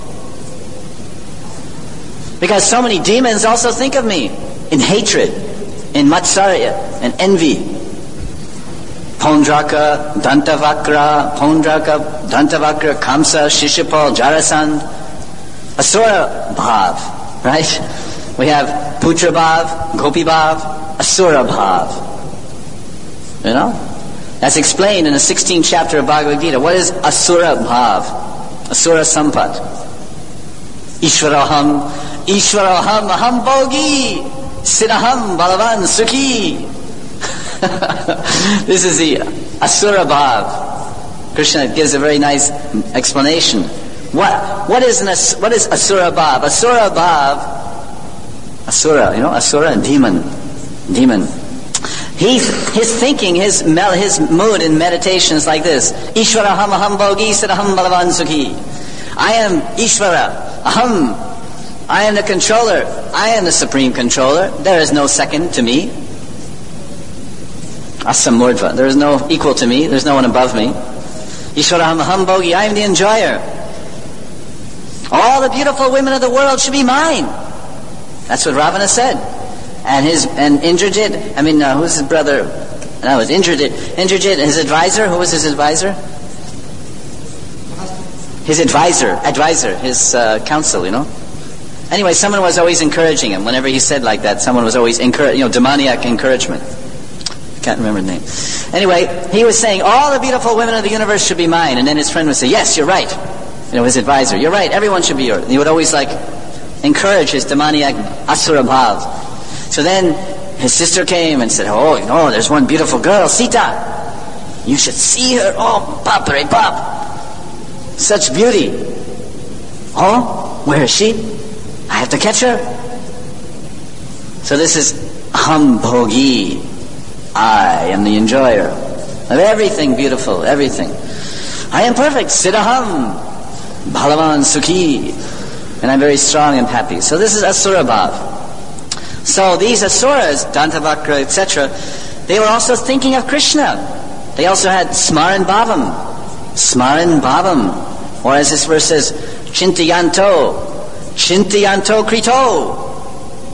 Because so many demons also think of me in hatred, in Matsarya, and envy. Pondraka, Dantavakra, Pondraka, Dantavakra, Kamsa, Shishupal, Jarasandh, Asura Bhav, right? We have Putra Bhav, Gopi Bhav, Asura Bhav. You know? That's explained in the sixteenth chapter of Bhagavad Gita. What is Asura Bhav? Asura Sampat. Ishwaraham, Ishwaraham, Aham Bhogi, Siddhaham, Balavan, Sukhi. This is the Asura Bhav. Krishna gives a very nice explanation. What what is an as, what is Asura Bhav? Asura Bhav, Asura, you know, Asura, demon, demon. He his thinking, his his mood in meditation is like this: Ishvara Aham Aham Bhogi Siddhaham Balavan Sukhi. I am Ishvara, Aham. I am the controller. I am the supreme controller. There is no second to me. Asamurdva. There is no equal to me. There is no one above me. Ishwaraham aham bhogi. I am the enjoyer. All the beautiful women of the world should be mine. That's what Ravana said. And his and Indrajit. I mean, uh, who's his brother? No, it was Indrajit. Indrajit, his advisor. Who was his advisor? His advisor. Advisor. His uh, counsel. You know. Anyway, someone was always encouraging him. Whenever he said like that, someone was always encourage. You know, demoniac encouragement. Can't remember the name. Anyway, he was saying, all the beautiful women of the universe should be mine. And then his friend would say, yes, you're right. You know, his advisor, you're right, everyone should be yours. And he would always like encourage his demoniac Asura Bhav. So then his sister came and said, oh, you know, there's one beautiful girl, Sita. You should see her. Oh, papare pap. Such beauty. Oh, where is she? I have to catch her. So this is Aham Bhogi. I am the enjoyer of everything beautiful, everything. I am perfect. Siddhaham, Bhalavan Sukhi. And I'm very strong and happy. So this is Asura Bhav. So these Asuras, Dantavakra, et cetera, they were also thinking of Krishna. They also had Smaran Bhavam. Smaran Bhavam. Or as this verse says, Chintayanto. Chintayanto Krito.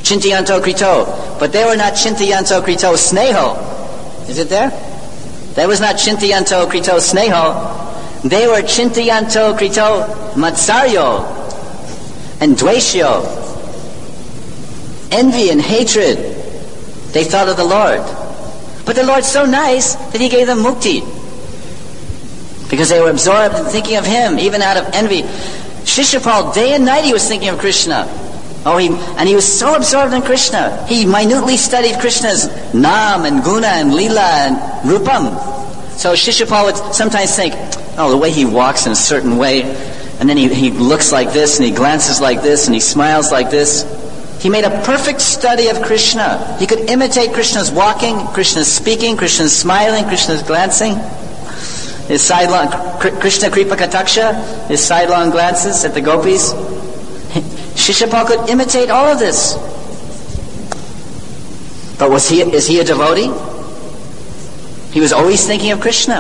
Chintayanto Krito. But they were not Chintayanto Krito Sneho. Is it there? That was not Chintayanto Krito Sneho. They were Chintayanto Krito Matsaryo and Dwaityo. Envy and hatred. They thought of the Lord. But the Lord's so nice that He gave them mukti. Because they were absorbed in thinking of Him, even out of envy. Shishapal, day and night he was thinking of Krishna. Oh, he, and he was so absorbed in Krishna. He minutely studied Krishna's Nam and Guna and Leela and Rupam. So Shishapal would sometimes think, oh, the way he walks in a certain way, and then he, he looks like this, and he glances like this, and he smiles like this. He made a perfect study of Krishna. He could imitate Krishna's walking, Krishna's speaking, Krishna's smiling, Krishna's glancing. His sidelong, Krishna Kripa Kataksha, his sidelong glances at the gopis. Shishapal could imitate all of this. But was he, is he a devotee? He was always thinking of Krishna.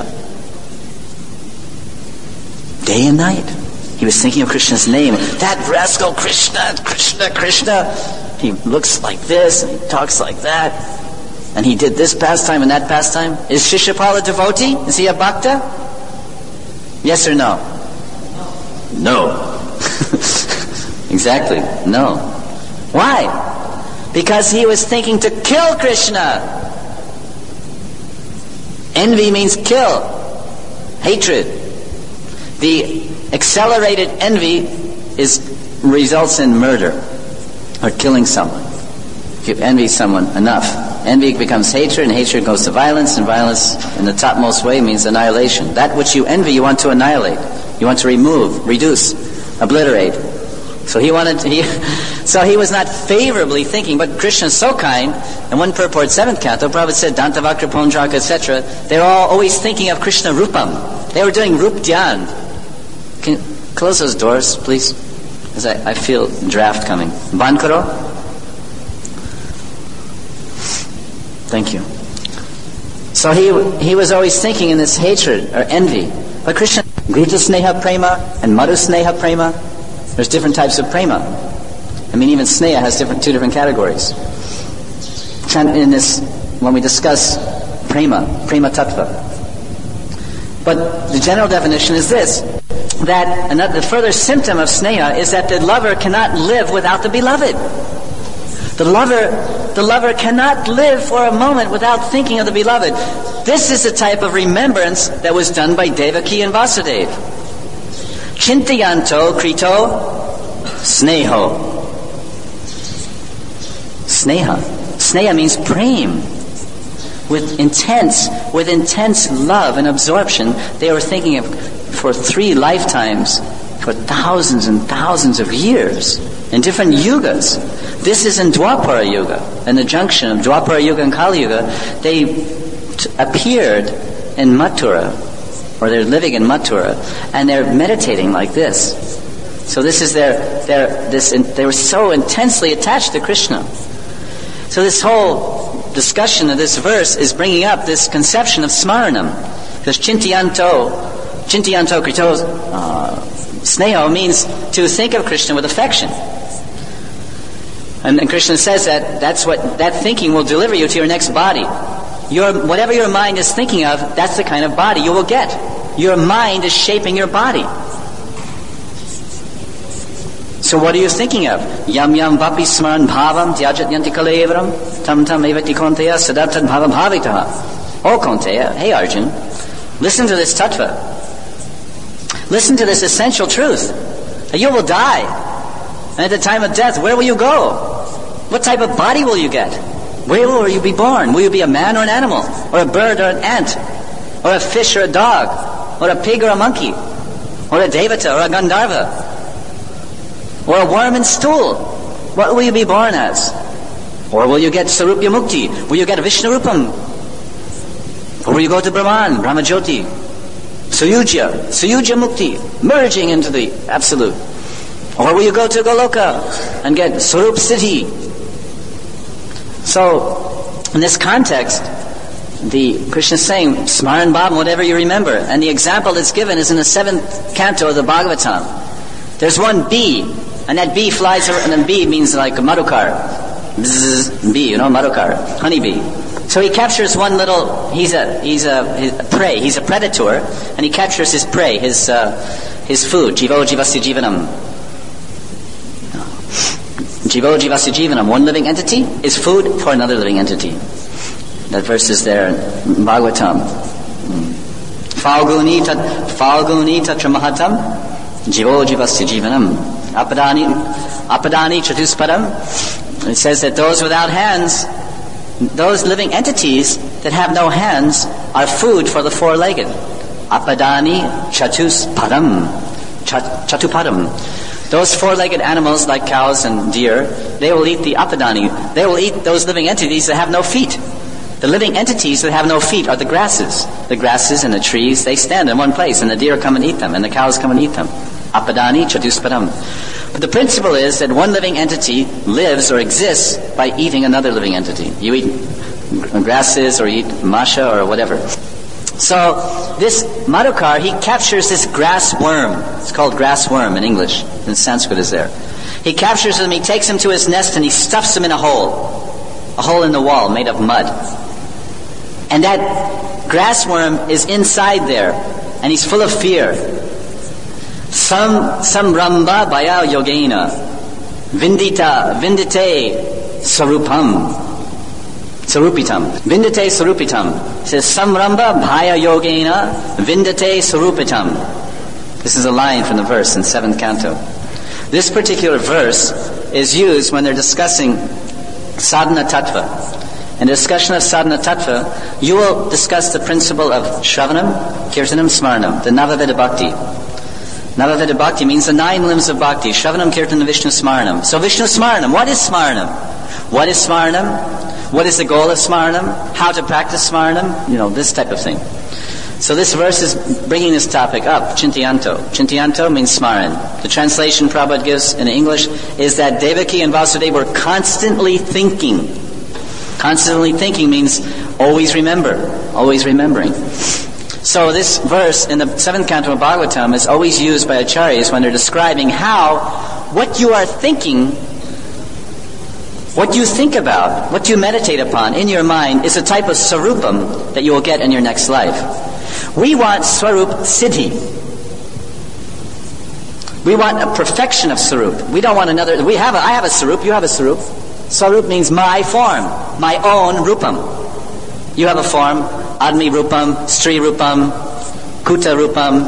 Day and night. He was thinking of Krishna's name. That rascal Krishna, Krishna, Krishna. He looks like this and he talks like that. And he did this pastime and that pastime. Is Shishapal a devotee? Is he a bhakta? Yes or no? No. Exactly. No. Why? Because he was thinking to kill Krishna. Envy means kill. Hatred. The accelerated envy is results in murder or killing someone. If you envy someone enough, envy becomes hatred, and hatred goes to violence, and violence in the topmost way means annihilation. That which you envy, you want to annihilate. You want to remove, reduce, obliterate. So he wanted to, he, so he was not favorably thinking, but Krishna is so kind. And one purport, seventh canto, Prabhupada said, Dantavakra, Pondraka, et cetera, they're all always thinking of Krishna Rupam. They were doing Rup Dhyan. Can you close those doors, please? Because I, I feel draft coming. Bankaro? Thank you. So he he was always thinking in this hatred or envy. But Krishna, Grita Sneha Prema and Madhu Sneha Prema, there's different types of prema. I mean, even Sneha has different two different categories. In this, when we discuss prema, prema tattva. But the general definition is this, that another, the further symptom of sneha is that the lover cannot live without the beloved. The lover, the lover cannot live for a moment without thinking of the beloved. This is the type of remembrance that was done by Devaki and Vasudeva. Chintayanto Krito Sneho. Sneha. Sneha means prem. With intense, with intense love and absorption, they were thinking of for three lifetimes, for thousands and thousands of years, in different yugas. This is in Dwapara Yuga, in the junction of Dwapara Yuga and Kali Yuga. They t- appeared in Mathura, or they're living in Mathura, and they're meditating like this. So this is their, their this. In, they were so intensely attached to Krishna. So this whole discussion of this verse is bringing up this conception of smaranam, because Chintayanto, Chintayanto Krito uh, Sneho means to think of Krishna with affection. And, and Krishna says that that's what that thinking will deliver you to your next body. Your whatever your mind is thinking of, that's the kind of body you will get. Your mind is shaping your body. So what are you thinking of? Yam yam vapi smaran bhavam tyajat yanti kalevaram tam tam evati konteya sadatad bhavam bhavitaha. Oh Konteya, hey Arjun, listen to this tattva. Listen to this essential truth. You will die. And at the time of death, where will you go? What type of body will you get? Where will you be born? Will you be a man or an animal? Or a bird or an ant? Or a fish or a dog? Or a pig or a monkey? Or a devata or a gandharva? Or a worm in stool? What will you be born as? Or will you get Sarupya Mukti? Will you get Vishnu Rupam? Or will you go to Brahman, Brahmajyoti, Suyujya, Suyujya Mukti, merging into the Absolute? Or will you go to Goloka and get Sarup Siddhi? So, in this context, the Krishna is saying, Smaran Bhavam, whatever you remember. And the example that's given is in the seventh canto of the Bhagavatam. There's one bee, and that bee flies around, and then bee means like a Madhukar. bzz, bee, you know, Madhukar, honeybee. So he captures one little, he's a, he's a, he's a prey, he's a predator, and he captures his prey, his, uh, his food, jivo jivasya jivanam. Jivo jivasya jivanam, one living entity is food for another living entity. That verse is there in Bhagavatam. Falguni tat, falguni tatra mahatam, jivo jivasya jivanam. Apadani, apadani chatuspadam. It says that those without hands, those living entities that have no hands are food for the four-legged. Apadani chatuspadam. Chatupadam. Those four-legged animals like cows and deer, they will eat the apadani. They will eat those living entities that have no feet. The living entities that have no feet are the grasses. The grasses and the trees, they stand in one place, and the deer come and eat them, and the cows come and eat them. Apadani chatuspadam. But the principle is that one living entity lives or exists by eating another living entity. You eat grasses or you eat masha or whatever. So this Madhukar, he captures this grass worm. It's called grass worm in English, and Sanskrit is there. He captures him, he takes him to his nest, and he stuffs him in a hole. A hole in the wall made of mud. And that grass worm is inside there, and he's full of fear. Sam samramba baya yogena vindita vindite sarupam sarupitam vindite sarupitam. It says samramba bhaya yogena vindite sarupitam. This is a line from the verse in seventh canto. This particular verse is used when they're discussing sadhana tattva. In the discussion of sadhana tattva, you will discuss the principle of shravanam, kirtanam, smaranam, the Navaveda Bhakti. Navaveda Bhakti means the nine limbs of Bhakti. Shravanam, Kirtanam, Vishnu Smaranam. So Vishnu Smaranam, what is Smaranam? What is Smaranam? What is the goal of Smaranam? How to practice Smaranam? You know, this type of thing. So this verse is bringing this topic up, Chintayanto. Chintayanto means Smaran. The translation Prabhupada gives in English is that Devaki and Vasudeva were constantly thinking. Constantly thinking means always remember, always remembering. So this verse in the seventh canto of Bhagavatam is always used by acharyas when they're describing how what you are thinking, what you think about, what you meditate upon in your mind is a type of sarupam that you will get in your next life. We want swarup siddhi. We want a perfection of sarup. We don't want another. We have a, I have a sarup, you have a sarup. Sarup means my form, my own rupam. You have a form, admi rupam, stri rupam, kuta rupam,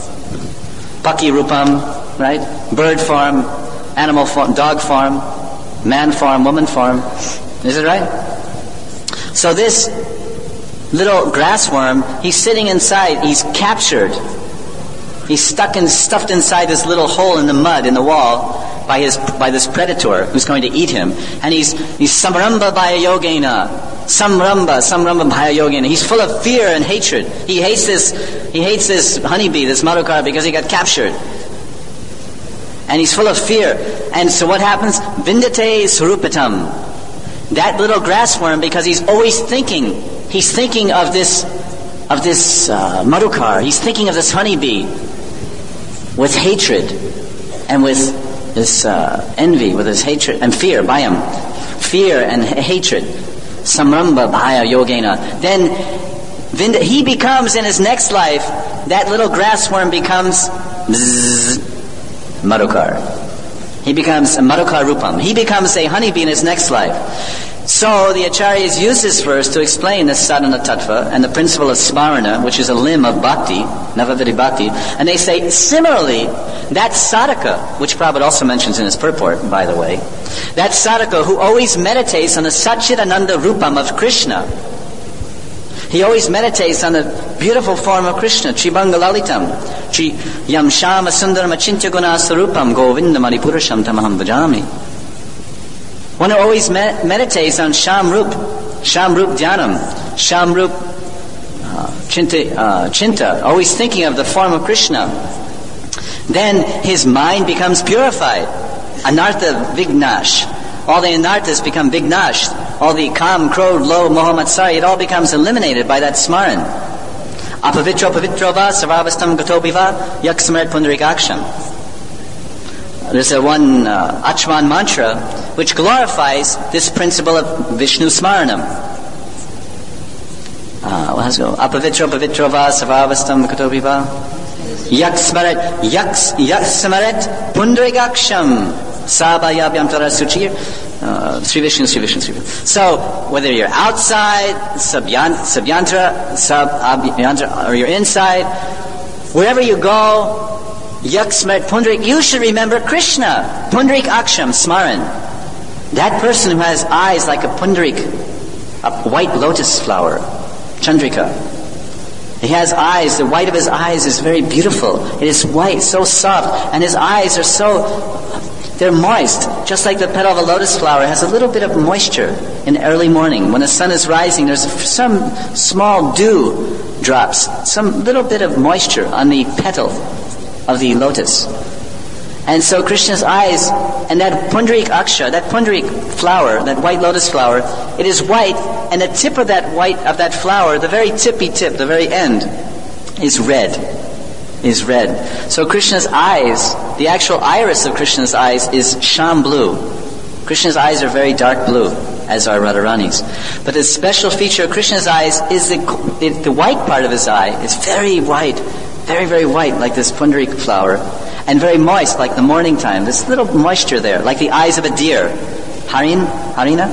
paki rupam, right? Bird form, animal form, dog form, man form, woman form. Is it right? So this little grass worm, he's sitting inside, he's captured. He's stuck and stuffed inside this little hole in the mud in the wall by his by this predator who's going to eat him. And he's he's samramba bhaya yogena. Samramba, samramba bhaya yogena. He's full of fear and hatred. He hates this he hates this honeybee, this Madhukar, because he got captured. And he's full of fear. And so what happens? Vindate sarupatam. That little grass worm, because he's always thinking, he's thinking of this of this uh, Madhukar. He's thinking of this honeybee with hatred and with this uh, envy, with his hatred and fear, bhayam, fear and h- hatred. Samramba bhaya yogena. Then vind- he becomes in his next life, that little grass worm becomes bzzz, Madhukar. He becomes a Madhukar rupam. He becomes a honeybee in his next life. So the acharyas use this verse to explain the sadhana tattva and the principle of smarana, which is a limb of bhakti, Navavedi Bhakti, and they say, similarly, that sadhaka, which Prabhupada also mentions in his purport, by the way, that sadhaka who always meditates on the Satchidananda Rupam of Krishna, he always meditates on the beautiful form of Krishna, Tribhanga Lalitam, Tri Yam Shama Sundaram Achintya Guna Sarupam Govindam Adipurasham Tamaham Vajami. One who always med- meditates on Shamrup, Shamrup Dhyanam, Shamrup uh, Chinta, uh, Chinta, always thinking of the form of Krishna, then his mind becomes purified. Anartha Vignash. All the anarthas become Vignash. All the Kam, Krodh, Lo, Mohammadsari, it all becomes eliminated by that smaran. Apavitro pavitrova sarvavastam gatobiva yaksamert pundarikaksham. There's a one uh, Achman mantra which glorifies this principle of Vishnu Smaranam. Uh, let's go. Apavitro pavitro va savavastam katoviva. Yak smaret, yak, yak smaret pundragaksham sabayabhyam tara suchir. Uh, Sri Vishnu, Sri Vishnu, Sri Vishnu. So, whether you're outside, subyantra, sub-abyantra, or you're inside, wherever you go, yak smaret pundrik, you should remember Krishna. Pundrik aksham, smaran. That person who has eyes like a pundrik, a white lotus flower, chandrika. He has eyes, the white of his eyes is very beautiful. It is white, so soft, and his eyes are so, they're moist. Just like the petal of a lotus flower has a little bit of moisture in the early morning. When the sun is rising, there's some small dew drops, some little bit of moisture on the petal of the lotus. And so Krishna's eyes, and that Pundarik Aksha, that Pundarik flower, that white lotus flower, it is white, and the tip of that white, of that flower, the very tippy tip, the very end, is red. Is red. So Krishna's eyes, the actual iris of Krishna's eyes is sham blue. Krishna's eyes are very dark blue, as are Radharani's. But the special feature of Krishna's eyes is the, the, the white part of his eye is very white, very, very white, like this Pundarik flower. And very moist, like the morning time. There's little moisture there, like the eyes of a deer. Harin, harina,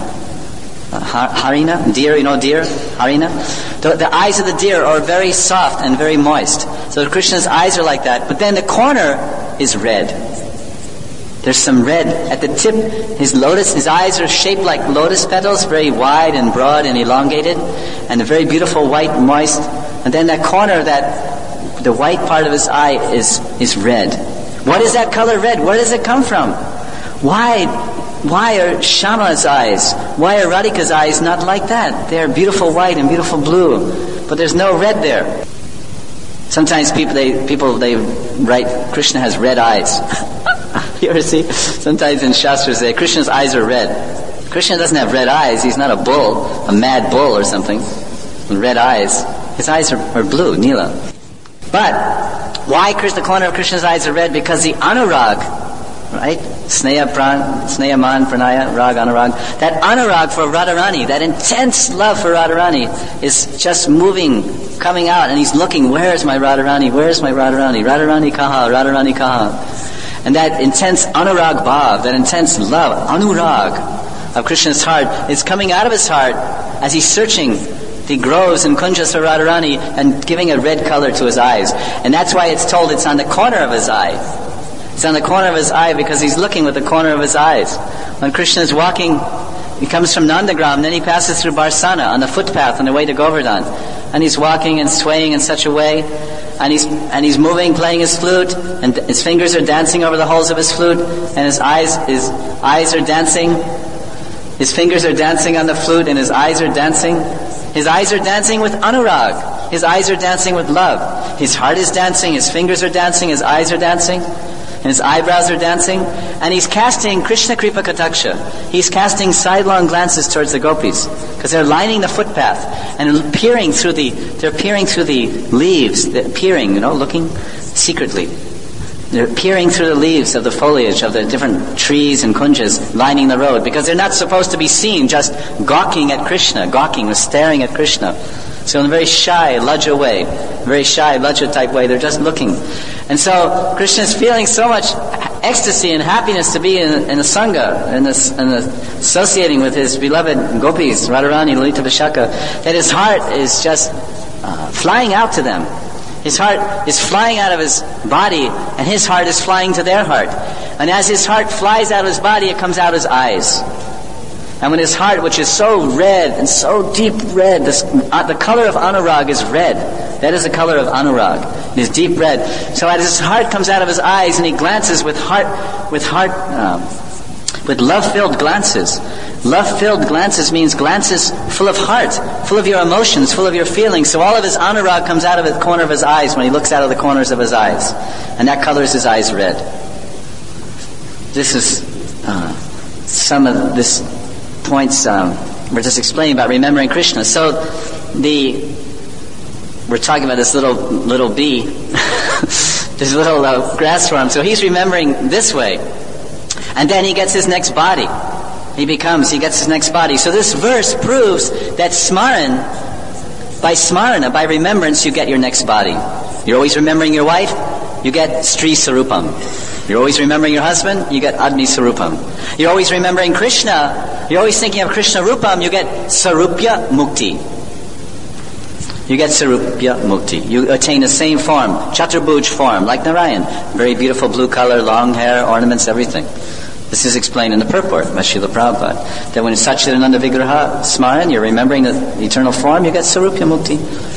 uh, harina, deer. You know deer, harina. The, the eyes of the deer are very soft and very moist. So Krishna's eyes are like that. But then the corner is red. There's some red at the tip. His lotus, his eyes are shaped like lotus petals, very wide and broad and elongated, and a very beautiful white, moist. And then that corner, that the white part of his eye is is red. What is that color red? Where does it come from? Why, why are Shama's eyes, why are Radhika's eyes not like that? They are beautiful white and beautiful blue, but there's no red there. Sometimes people they people they write Krishna has red eyes. You ever see? Sometimes in Shastras they say Krishna's eyes are red. Krishna doesn't have red eyes. He's not a bull, a mad bull or something with red eyes. His eyes are, are blue, Nila. But why the corner of Krishna's eyes are red? Because the anurag, right? Sneha pran, sneha man, pranaya, rag, anurag. That anurag for Radharani, that intense love for Radharani is just moving, coming out, and he's looking, where is my Radharani? Where is my Radharani? Radharani kaha, Radharani kaha. And that intense anurag bhav, that intense love, anurag of Krishna's heart is coming out of his heart as he's searching the groves and kunjas for Radharani and giving a red color to his eyes. And that's why it's told it's on the corner of his eye. It's on the corner of his eye because he's looking with the corner of his eyes. When Krishna is walking, he comes from Nandagram, then he passes through Barsana on the footpath on the way to Govardhan. And he's walking and swaying in such a way, and he's and he's moving, playing his flute, and his fingers are dancing over the holes of his flute, and his eyes his eyes are dancing. His fingers are dancing on the flute, and his eyes are dancing. His eyes are dancing with anurag. His eyes are dancing with love. His heart is dancing, his fingers are dancing, his eyes are dancing, and his eyebrows are dancing. And he's casting Krishna Kripa Kataksha. He's casting sidelong glances towards the gopis, because they're lining the footpath and peering through the, they're peering through the leaves, they're peering, you know, looking secretly. They're peering through the leaves of the foliage of the different trees and kunjas lining the road, because they're not supposed to be seen just gawking at Krishna, gawking or staring at Krishna. So in a very shy, lajja way, very shy, lajja type way, they're just looking. And so Krishna is feeling so much ecstasy and happiness to be in, in the Sangha, and associating with his beloved gopis, Radharani, Lalita Vishaka, that his heart is just uh, flying out to them. His heart is flying out of his body, and his heart is flying to their heart. And as his heart flies out of his body, it comes out his eyes. And when his heart, which is so red and so deep red, this, uh, the color of anurag is red. That is the color of anurag. It is deep red. So as his heart comes out of his eyes, and he glances with heart, with heart, um, with love-filled glances. Love-filled glances means glances full of heart, full of your emotions, full of your feelings. So all of his anurag comes out of the corner of his eyes when he looks out of the corners of his eyes. And that colors his eyes red. This is uh, some of this points um, we're just explaining about remembering Krishna. So the we're talking about this little little bee, this little uh, grass worm. So he's remembering this way. And then he gets his next body. he becomes, he gets his next body. So this verse proves that smaran, by smarana, by remembrance, you get your next body. You're always remembering your wife, you get Stri Sarupam. You're always remembering your husband, you get Agni Sarupam. You're always remembering Krishna, you're always thinking of Krishna Rupam, you get Sarupya Mukti. You get Sarupya Mukti. You attain the same form, Chaturbuj form, like Narayan. Very beautiful blue color, long hair, ornaments, everything. This is explained in the purport by Srila Prabhupada. That when it's Satchidananda Vigraha Smaran, you're remembering the eternal form, you get Sarupya Mukti.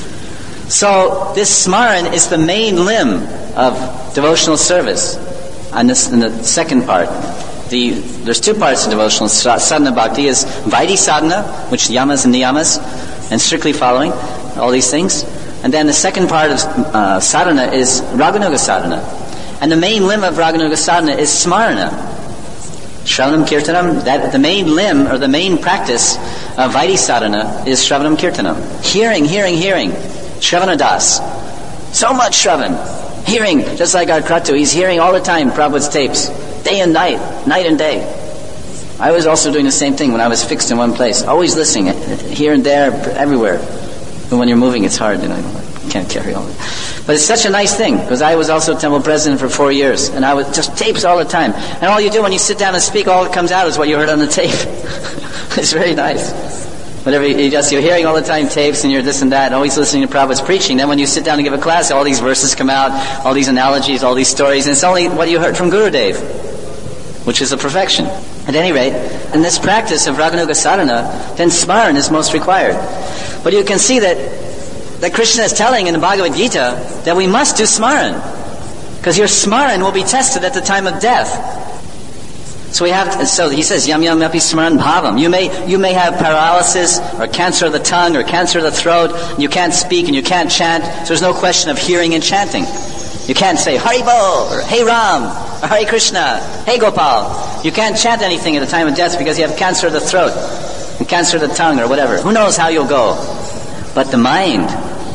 So this Smaran is the main limb of devotional service. And this, in the second part, the, there's two parts of devotional sadhana bhakti is Vaidhi sadhana, which yamas and niyamas, and strictly following all these things. And then the second part of uh, sadhana is Raganuga sadhana. And the main limb of Raganuga sadhana is Smarana. Shravanam Kirtanam, that the main limb or the main practice of Vaidhi sadhana is Shravanam Kirtanam. Hearing, hearing, hearing. Shravanadas. So much Shravan. Hearing, just like our Kratu, he's hearing all the time Prabhupada's tapes. Day and night, night and day. I was also doing the same thing when I was fixed in one place. Always listening, here and there, everywhere. But when you're moving, it's hard, you know, you can't carry all that. But it's such a nice thing, because I was also temple president for four years, and I was just tapes all the time. And all you do when you sit down and speak, all that comes out is what you heard on the tape. It's very nice. Whatever you just, you're hearing all the time tapes and you're this and that, and always listening to Prabhupada's preaching. Then when you sit down to give a class, all these verses come out, all these analogies, all these stories, and it's only what you heard from Gurudev, which is a perfection. At any rate, in this practice of Raganuga sadhana, then smaran is most required. But you can see that, that Krishna is telling in the Bhagavad Gita that we must do smaran, because your smaran will be tested at the time of death. So we have, to, so he says, yam yam yapi smaran bhavam. You may, you may have paralysis, or cancer of the tongue, or cancer of the throat, and you can't speak and you can't chant, so there's no question of hearing and chanting. You can't say, Hari Bol, or Hey Ram, or Hare Krishna, Hey Gopal. You can't chant anything at the time of death because you have cancer of the throat, and cancer of the tongue, or whatever. Who knows how you'll go? But the mind,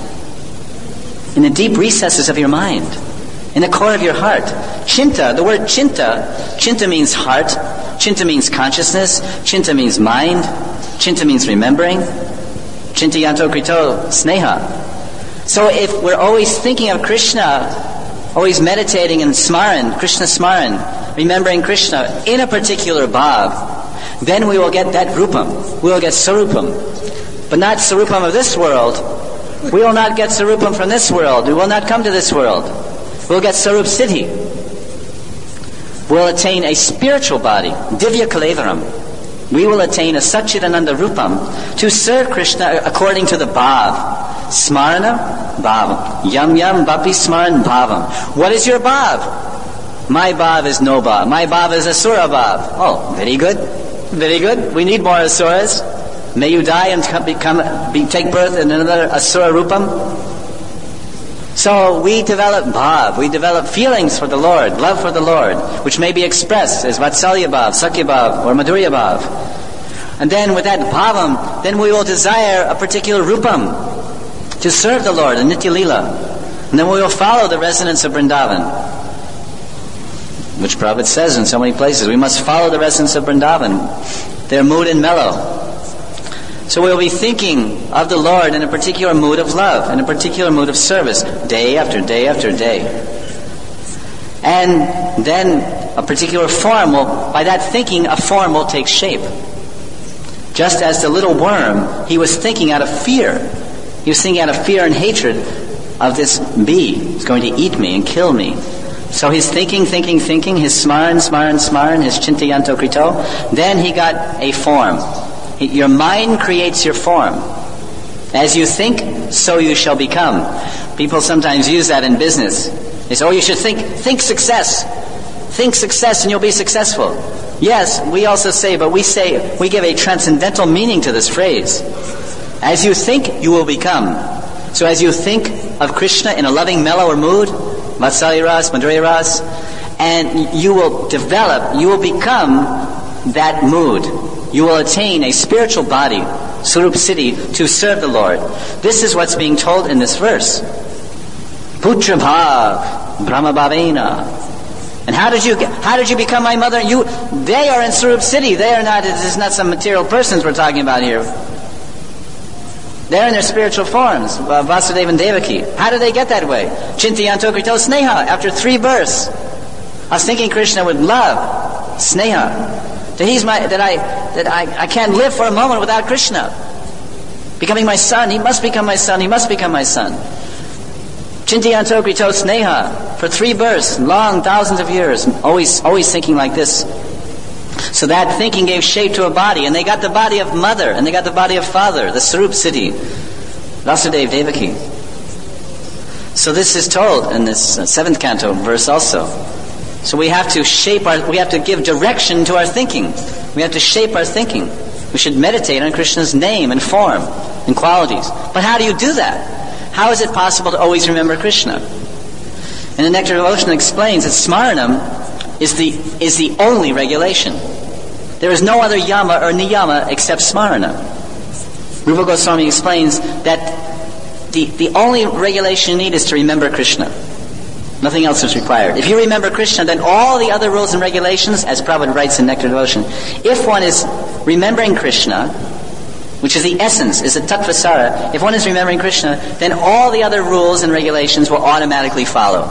in the deep recesses of your mind, in the core of your heart. Chinta, the word chinta, chinta means heart, chinta means consciousness, chinta means mind, chinta means remembering, chinta yanto krito sneha. So if we're always thinking of Krishna, always meditating in smaran, Krishna smaran, remembering Krishna in a particular bhav, then we will get that rupam, we will get sarupam, but not sarupam of this world. We will not get sarupam from this world, we will not come to this world. We'll get Sarup Siddhi. We'll attain a spiritual body, Divya Kalevaram. We will attain a Satchidananda Rupam to serve Krishna according to the Bhav. Smarana Bhavam. Yam Yam Bapi Smaran Bhavam. What is your Bhav? My Bhav is no Bhav. My Bhav is Asura Bhav. Oh, very good. Very good. We need more Asuras. May you die and become, be, take birth in another Asura Rupam. So we develop bhav, we develop feelings for the Lord, love for the Lord, which may be expressed as Vatsalya bhav, Sakya bhav, or Madhurya bhav. And then with that bhavam, then we will desire a particular rupam to serve the Lord in Nitya Leela. And then we will follow the residents of Vrindavan, which Prabhupada says in so many places. We must follow the residents of Vrindavan, their mood and mellow. So we'll be thinking of the Lord in a particular mood of love, in a particular mood of service, day after day after day. And then a particular form will, by that thinking, a form will take shape. Just as the little worm, he was thinking out of fear. He was thinking out of fear and hatred of this bee. It's going to eat me and kill me. So he's thinking, thinking, thinking, his smaran, smaran, smaran, his chintayanto krito. Then he got a form. Your mind creates your form. As you think, so you shall become. People sometimes use that in business. They say, oh, you should think, think success. Think success and you'll be successful. Yes, we also say, but we say, we give a transcendental meaning to this phrase. As you think, you will become. So as you think of Krishna in a loving, mellower mood, Vatsalya Ras, Madhurya Ras, and you will develop, you will become that mood. You will attain a spiritual body, Sarup Siddhi, to serve the Lord. This is what's being told in this verse. Putra Bhav, Brahma Bhavena. And how did you how did you become my mother? You, they are in Sarup City. They are not. This is not some material persons we're talking about here. They're in their spiritual forms, uh, Vasudeva and Devaki. How did they get that way? Chintayanto Krito Sneha. After three births, I was thinking Krishna with love, Sneha. That he's my that I that I, I can't live for a moment without Krishna. Becoming my son, he must become my son. He must become my son. Chintayanto Krito Sneha. For three births, long thousands of years, always always thinking like this. So that thinking gave shape to a body, and they got the body of mother, and they got the body of father, the Sarup City, Vasudeva Devaki. So this is told in this uh, seventh canto verse also. So we have to shape our, we have to give direction to our thinking. We have to shape our thinking. We should meditate on Krishna's name and form and qualities. But how do you do that? How is it possible to always remember Krishna? And the Nectar of Devotion explains that Smaranam is the is the only regulation. There is no other yama or niyama except Smarana. Rupa Goswami explains that the, the only regulation you need is to remember Krishna. Nothing else is required. If you remember Krishna, then all the other rules and regulations, as Prabhupada writes in Nectar of Devotion, if one is remembering Krishna, which is the essence, is the tattvasara, if one is remembering Krishna, then all the other rules and regulations will automatically follow.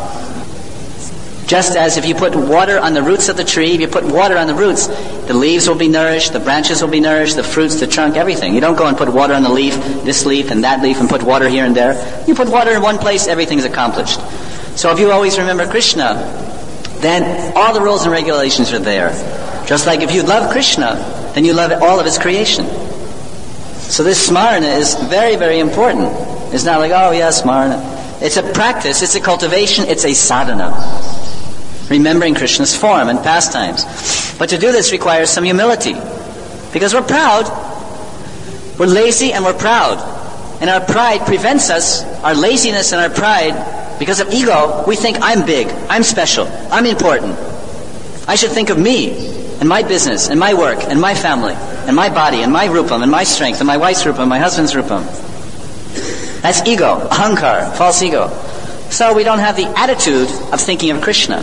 Just as if you put water on the roots of the tree, if you put water on the roots, the leaves will be nourished, the branches will be nourished, the fruits, the trunk, everything. You don't go and put water on the leaf, this leaf and that leaf, and put water here and there. You put water in one place, everything's accomplished. So if you always remember Krishna, then all the rules and regulations are there. Just like if you love Krishna, then you love all of his creation. So this smarana is very, very important. It's not like, oh yeah, smarana. It's a practice, it's a cultivation, it's a sadhana. Remembering Krishna's form and pastimes. But to do this requires some humility. Because we're proud. We're lazy and we're proud. And our pride prevents us, our laziness and our pride, because of ego, we think I'm big, I'm special, I'm important. I should think of me and my business and my work and my family and my body and my rupam and my strength and my wife's rupam and my husband's rupam. That's ego, ahankar, false ego. So we don't have the attitude of thinking of Krishna.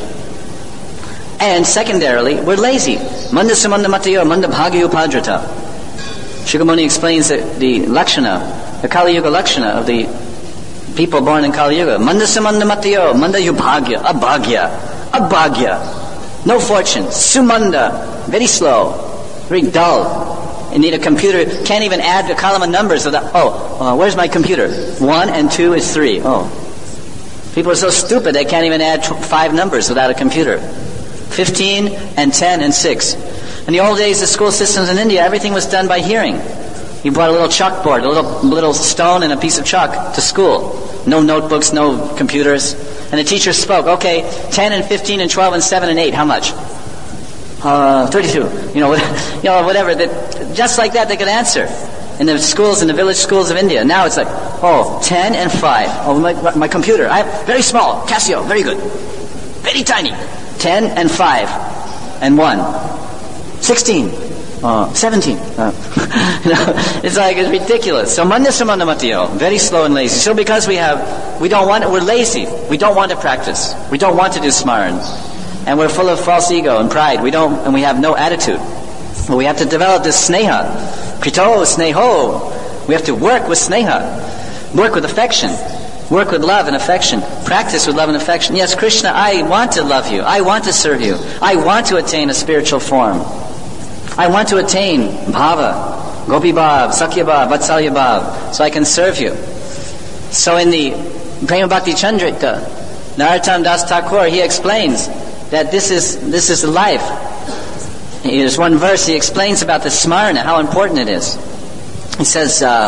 And secondarily, we're lazy. Manda samanda matayo, manda bhagyo padrata. Shukamuni explains that the lakshana, the Kali Yuga lakshana of the people born in Kali Yuga. Manda samanda matayo, manda yubhagya, abhagya, abhagya. No fortune, sumanda, very slow, very dull. You need a computer, can't even add the column of numbers without, oh, uh, where's my computer? One and two is three. Oh. People are so stupid they can't even add t- five numbers without a computer. Fifteen and ten and six. In the old days, the school systems in India, everything was done by hearing. You brought a little chalkboard, a little little stone and a piece of chalk to school. No notebooks, no computers. And the teacher spoke, okay, ten and fifteen and twelve and seven and eight, how much? Uh, thirty-two. You know, what, you know, whatever. That, just like that, they could answer. In the schools, in the village schools of India. Now it's like, oh, ten and five. Oh, my, my computer. I have very small, Casio, very good. Very tiny. Ten and five and one. Sixteen. Uh, seventeen. Uh, you know, it's like, it's ridiculous. So, manda samanda matayo, very slow and lazy. So because we have, we don't want, we're lazy. We don't want to practice. We don't want to do smaran. And we're full of false ego and pride. We don't, and we have no attitude. But we have to develop this sneha. Krito, sneho. We have to work with sneha. Work with affection. Work with love and affection. Practice with love and affection. Yes, Krishna, I want to love you. I want to serve you. I want to attain a spiritual form. I want to attain bhava, gopi bhav, sakya bhav, vatsalya bhav, so I can serve you. So in the Prema Bhakti Chandrika, Narottam Das Thakur, he explains that this is this is life. There's one verse he explains about the smarana, how important it is. He says, uh,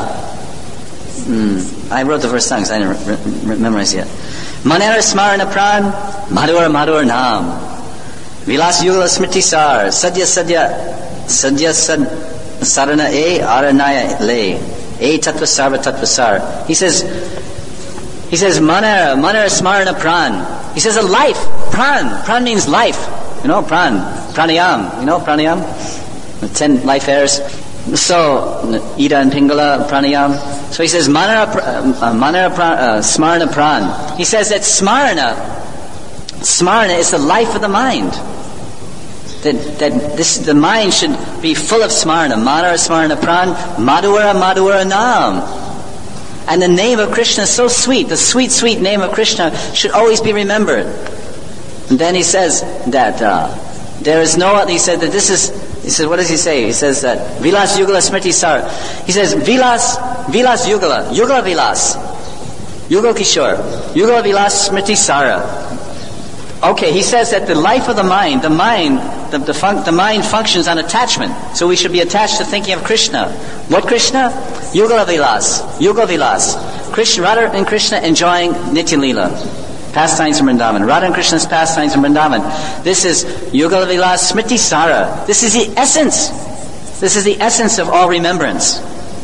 mm, I wrote the verse down because I didn't re- re- memorize it yet. Manera smarana pran, madhur madhur nam, vilas yugla smriti sar, sadya sadya, sadya sad, sarana e aranaya le, e tattva sarva tattva sar. He says, he says, manera, manera smarana pran. He says a life, pran, pran means life. You know, pran, pranayam, you know, pranayam? The ten life airs. So, Ida and Pingala, pranayam. So he says, manara, uh, manara pran, uh, smarana pran. He says that smarana Smarana is the life of the mind. That, that this, the mind should be full of smarana. Manara smarana pran, madhura madhura nam. And the name of Krishna is so sweet. The sweet, sweet name of Krishna should always be remembered. And then he says that uh, there is no other, he said that this is, he says, what does he say? He says that Vilas Yugala Smriti Sar. He says Vilas, Vilas Yugala, Yugala Vilas, Yugal Kishore, Yugala Vilas Smriti Sara. Okay, he says that the life of the mind, the mind, the, the, fun- the mind functions on attachment. So we should be attached to thinking of Krishna. What Krishna? Yugala Vilas, Yugal Vilas. Krishna, Radha and Krishna enjoying Nitya Leela. Pastimes from Vrindavan. Radha and Krishna's pastimes from Vrindavan. This is Yugala Vilas Smriti Sara. This is the essence. This is the essence of all remembrance.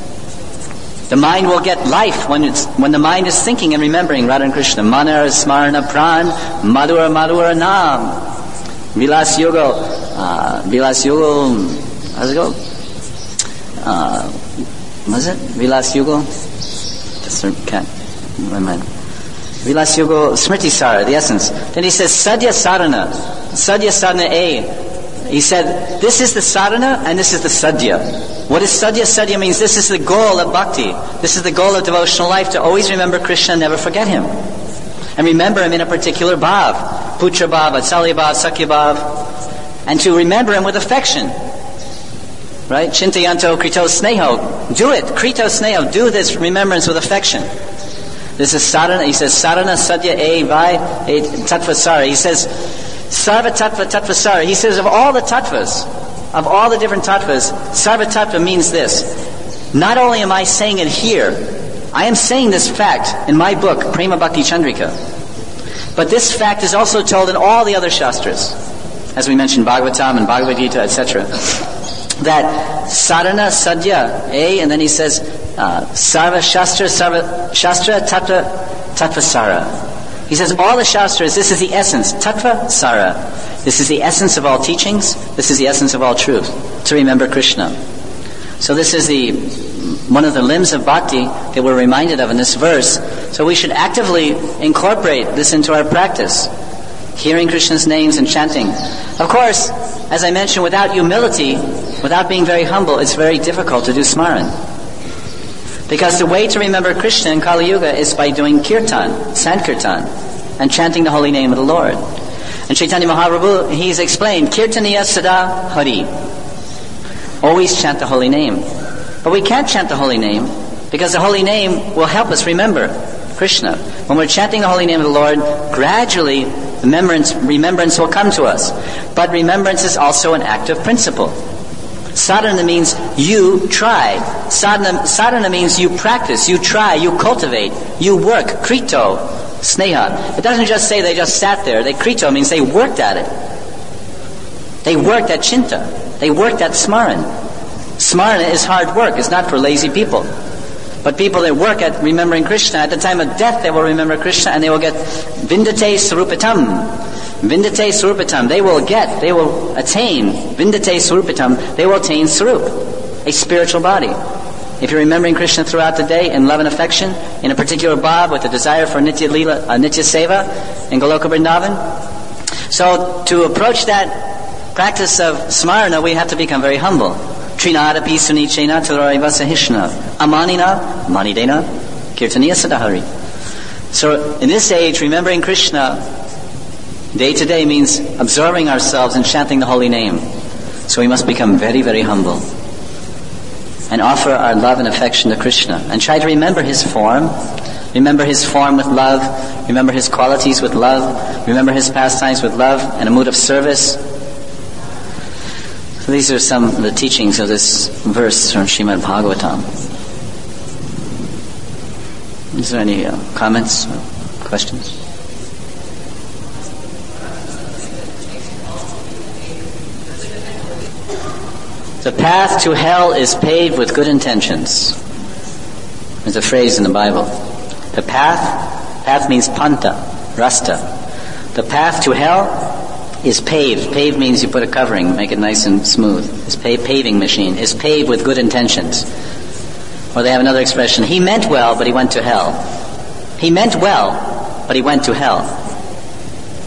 The mind will get life when it's when the mind is thinking and remembering Radha and Krishna. Manar Smarana Pran, Madhura Madhura Nam. Vilas Yugal, uh, Vilas Yugal, how's it go? Uh, was it? Vilas Yugal? Just can't remember. Vilas Yugal, Smriti Sara, the essence. Then he says, Sadhya Sadhana. Sadhya Sadhana A. He said, this is the sadhana and this is the sadhya. What is sadhya? Sadhya means this is the goal of bhakti. This is the goal of devotional life, to always remember Krishna and never forget him. And remember him in a particular bhav. Putra bhav, Vatsalya bhav, Sakya bhav. And to remember him with affection. Right? Chintayanto krito sneho. Do it. Krito sneho. Do this remembrance with affection. This is sadhana. He says, sadhana sadhya e vai e tattvasara. He says, sarva tattva tattvasara. He says, of all the tattvas, of all the different tattvas, sarva tattva means this. Not only am I saying it here, I am saying this fact in my book, Prema Bhakti Chandrika. But this fact is also told in all the other shastras, as we mentioned, Bhagavatam and Bhagavad Gita, et cetera. That sadhana sadhya, eh? And then he says, uh, sarva shastra, sarva shastra tattva tattvasara. He says, all the shastras, this is the essence, tattva sara. This is the essence of all teachings. This is the essence of all truth, to remember Krishna. So this is the one of the limbs of bhakti that we're reminded of in this verse. So we should actively incorporate this into our practice, hearing Krishna's names and chanting. Of course, as I mentioned, without humility, without being very humble, it's very difficult to do smaran. Because the way to remember Krishna in Kali Yuga is by doing kirtan, sankirtan, and chanting the holy name of the Lord. And Chaitanya Mahaprabhu, he's explained, Kirtaniya Sada Hari. Always chant the holy name. But we can't chant the holy name because the holy name will help us remember Krishna. When we're chanting the holy name of the Lord, gradually remembrance, remembrance will come to us. But remembrance is also an active principle. Sadhana means you try. Sadhana, sadhana means you practice, you try, you cultivate, you work. Krito, sneha. It doesn't just say they just sat there. They krito means they worked at it. They worked at chinta. They worked at smaran. Smarana is hard work. It's not for lazy people. But people that work at remembering Krishna, at the time of death they will remember Krishna and they will get vindate swarupatam. Vindate swarupatam. They will get, they will attain vindate swarupatam. They will attain swarup, a spiritual body. If you're remembering Krishna throughout the day in love and affection, in a particular bhav with a desire for nitya lila, uh, nitya seva in Goloka Vrindavan. So to approach that practice of smarana, we have to become very humble. Trinadapi sunichena talarivasa hishna amanina manidena kirtaniya sadahari. So in this age, remembering Krishna day to day means observing ourselves and chanting the holy name. So we must become very, very humble and offer our love and affection to Krishna and try to remember his form, remember his form with love, remember his qualities with love, remember his pastimes with love and a mood of service. So these are some of the teachings of this verse from Srimad Bhagavatam. Is there any uh, comments or questions? The path to hell is paved with good intentions. There's a phrase in the Bible. The path, path means panta, rasta. The path to hell is paved. Paved means you put a covering, make it nice and smooth. This pa- paving machine is paved with good intentions. Or they have another expression, he meant well, but he went to hell. He meant well, but he went to hell.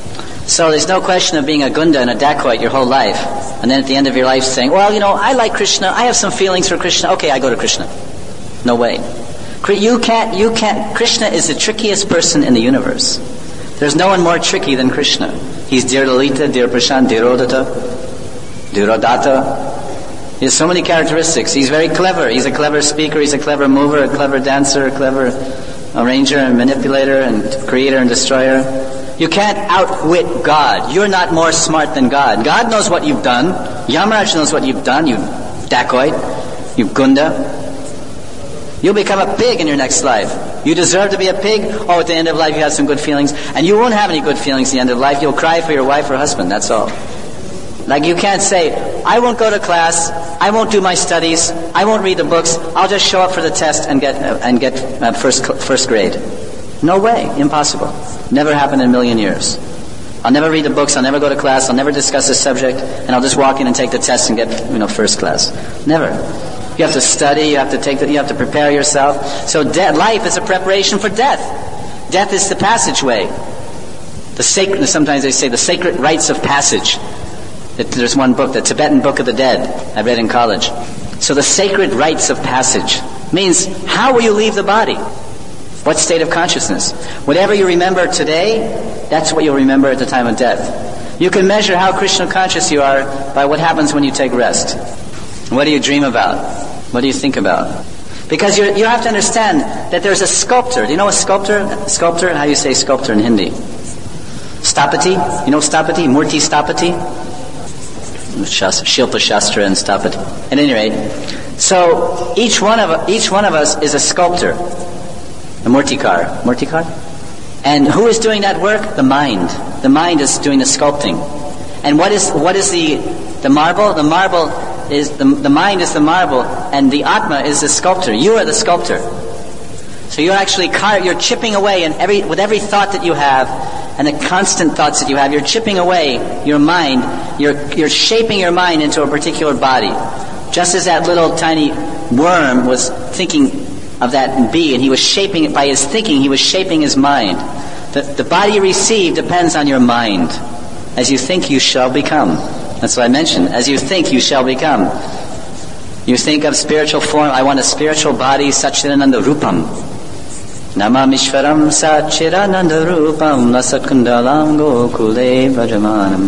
So there's no question of being a Gunda and a dacoit your whole life, and then at the end of your life saying, well, you know, I like Krishna, I have some feelings for Krishna, okay, I go to Krishna. No way. You can't, you can't, Krishna is the trickiest person in the universe. There's no one more tricky than Krishna. He's dear Lalita, dear Prashant, dear Odata, dear Odata. He has so many characteristics. He's very clever. He's a clever speaker, he's a clever mover, a clever dancer, a clever arranger and manipulator and creator and destroyer. You can't outwit God. You're not more smart than God. God knows what you've done. Yamaraj knows what you've done, you dacoit, you Gunda. You'll become a pig in your next life. You deserve to be a pig. Oh, at the end of life you have some good feelings. And you won't have any good feelings at the end of life. You'll cry for your wife or husband, that's all. Like you can't say, I won't go to class, I won't do my studies, I won't read the books, I'll just show up for the test and get uh, and get uh, first first grade. No way, impossible. Never happened in a million years. I'll never read the books, I'll never go to class, I'll never discuss the subject, and I'll just walk in and take the test and get, you know, first class. Never. You have to study, you have to take the, you have to prepare yourself. So de- life is a preparation for death. Death is the passageway. The sacred, sometimes they say the sacred rites of passage. There's one book, the Tibetan Book of the Dead, I read in college. So the sacred rites of passage means how will you leave the body? What state of consciousness? Whatever you remember today, that's what you'll remember at the time of death. You can measure how Krishna conscious you are by what happens when you take rest. What do you dream about? What do you think about? Because you're, you have to understand that there's a sculptor. Do you know a sculptor? Sculptor? How do you say sculptor in Hindi? Stapati? You know Stapati? Murti Stapati? Shilpa Shastra and Stapati. At any rate, so each one of each one of us is a sculptor, a murtikar, murtikar. And who is doing that work? The mind. The mind is doing the sculpting. And what is what is the the marble? The marble is the the mind is the marble, and the Atma is the sculptor. You are the sculptor. So you're actually car- you're chipping away, and every with every thought that you have, and the constant thoughts that you have, you're chipping away your mind. You're you're shaping your mind into a particular body. Just as that little tiny worm was thinking of that bee, and he was shaping it by his thinking, he was shaping his mind. The the body you receive depends on your mind. As you think, you shall become. That's what I mentioned. As you think, you shall become. You think of spiritual form. I want a spiritual body, Satchidananda Rupam. Namamishvaram Satchidananda Rupam Lasatkundalam Gokule Vajamanam.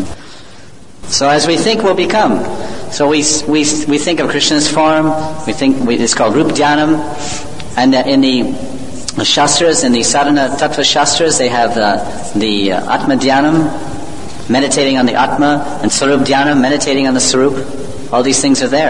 So as we think, we'll become. So we we we think of Krishna's form. We think we, it's called Rup Dhyanam, and uh, in the Shastras, in the Sadhana Tattva Shastras, they have uh, the uh, Atma Dhyanam, meditating on the Atma, and Sarup Dhyanam, meditating on the Sarup. All these things are there.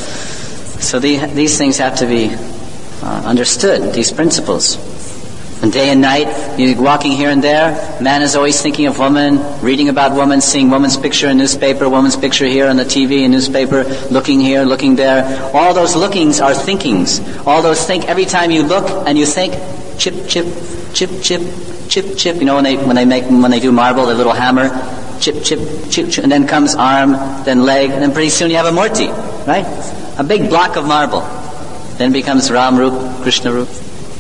So the, these things have to be uh, understood, these principles. And day and night, you're walking here and there, man is always thinking of woman, reading about woman, seeing woman's picture in newspaper, woman's picture here on the T V and newspaper, looking here, looking there. All those lookings are thinkings. All those think, every time you look and you think, chip, chip, chip, chip, chip, chip. You know when they when they make when they do marble, the little hammer, chip, chip, chip, chip, and then comes arm, then leg, and then pretty soon you have a murti, right? A big block of marble. Then becomes Ram Rup, Krishna Rup.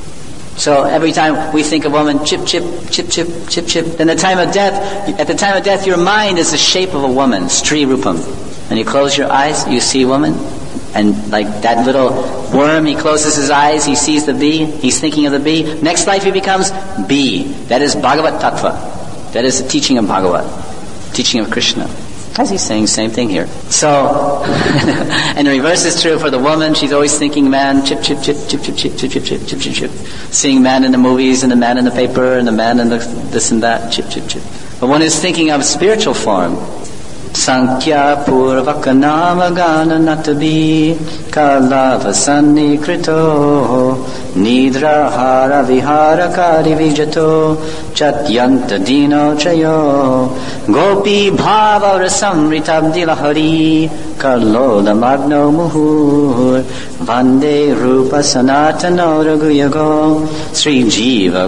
So every time we think of woman, chip, chip, chip, chip, chip, chip. Then the time of death, at the time of death, your mind is the shape of a woman, Stri Rupam. And you close your eyes, you see woman, and like that little worm, he closes his eyes, he sees the bee, he's thinking of the bee. Next life he becomes bee. That is Bhagavat Tattva. That is the teaching of Bhagavat, teaching of Krishna. As he's saying, same thing here. So, and the reverse is true for the woman. She's always thinking man, chip, chip, chip, chip, chip, chip, chip, chip, chip, chip, chip, chip. Seeing man in the movies, and the man in the paper, and the man in the this and that, chip, chip, chip. But one is thinking of spiritual form. Sankhya purvaka nama gana natabi kalavasani krito nidra hara vihara kari vijato chatyanta dino chayo gopi bhava rasamritabdi lahari karloda magno muhur vande rupa sanatano raghuyago sri jiva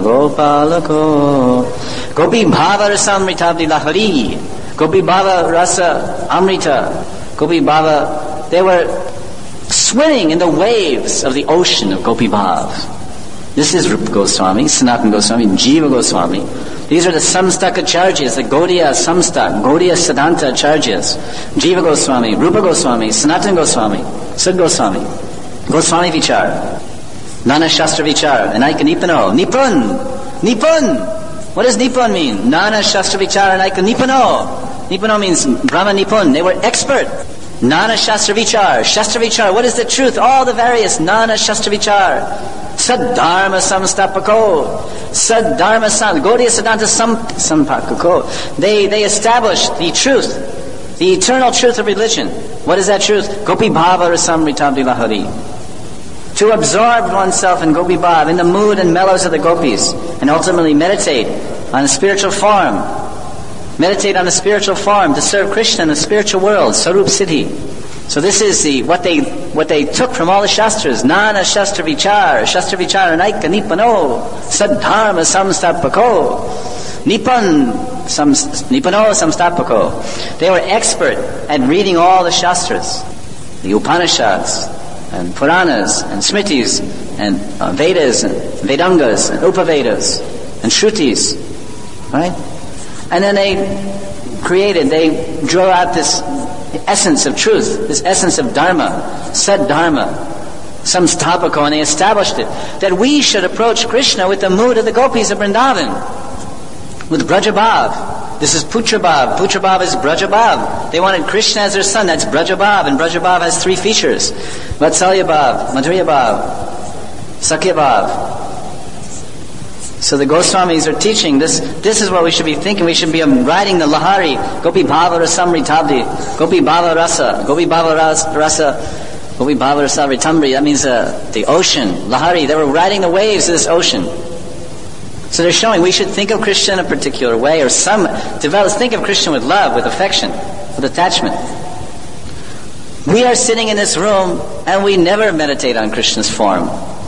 gopalako gopi bhava rasamritabdi lahari. Gopi Bhava Rasa Amrita. Gopi Bhava, they were swimming in the waves of the ocean of Gopi Bhav. This is Rupa Goswami, Sanatana Goswami, Jiva Goswami. These are the Samstaka Acharyas, the Gaudiya Samstak, Gaudiya Siddhanta Acharyas. Jiva Goswami, Rupa Goswami, Sanatana Goswami, Sud Goswami, Goswami Vichar, Nana Shastra Vichar, and Aika Nipano. Nipun! Nipun! What does Nipun mean? Nana Shastra Vichar and Aika Nipano. Nipano means Brahma Nipun. They were expert. Nana Shastra Vichar. Shastra Vichar. What is the truth? All the various Nana Shastra Vichar. Saddharma Samstapako. Saddharma Sam. Gaudiya Siddhanta Sam, Sampakako. They, they established the truth. The eternal truth of religion. What is that truth? Gopi Bhava Rasam Ritabdi Lahari. To absorb oneself in Gopi Bhav, in the mood and mellows of the gopis, and ultimately meditate on a spiritual form. Meditate on a spiritual form to serve Krishna in the spiritual world, Sarup Siddhi. So this is the what they what they took from all the Shastras. Nana Shastra Vichar, Shastra Vichar Naika Nipano, Saddharma Samstapako, Nipan Sam, Nipano Samstapako. They were expert at reading all the Shastras, the Upanishads, and Puranas, and Smritis, and uh, Vedas, and Vedangas, and Upavedas, and Shrutis, right? And then they created, they drew out this essence of truth, this essence of Dharma, Sad Dharma, Samstapako, and they established it, that we should approach Krishna with the mood of the gopis of Vrindavan, with Brajabhav. This is Putrabhav. Putrabhav is Brajabhav. They wanted Krishna as their son. That's Brajabhav, and Brajabhav has three features: Vatsalyabhav, Madhuryabhav, Sakyabhav. So the Goswamis are teaching this. This is what we should be thinking. We should be riding the Lahari, Gopi Bhava Rasam Ritabdi, Gopi Bhava Rasa, Gopi Bhava Rasa, Gopi Bhava Rasa Ritamri. That means uh, the ocean, Lahari. They were riding the waves of this ocean. So they're showing we should think of Krishna in a particular way, or some develop. Think of Krishna with love, with affection, with attachment. We are sitting in this room and we never meditate on Krishna's form.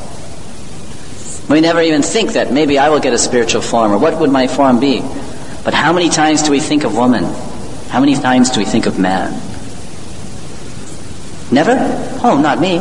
We never even think that maybe I will get a spiritual form, or what would my form be? But how many times do we think of woman? How many times do we think of man? Never? Oh, not me.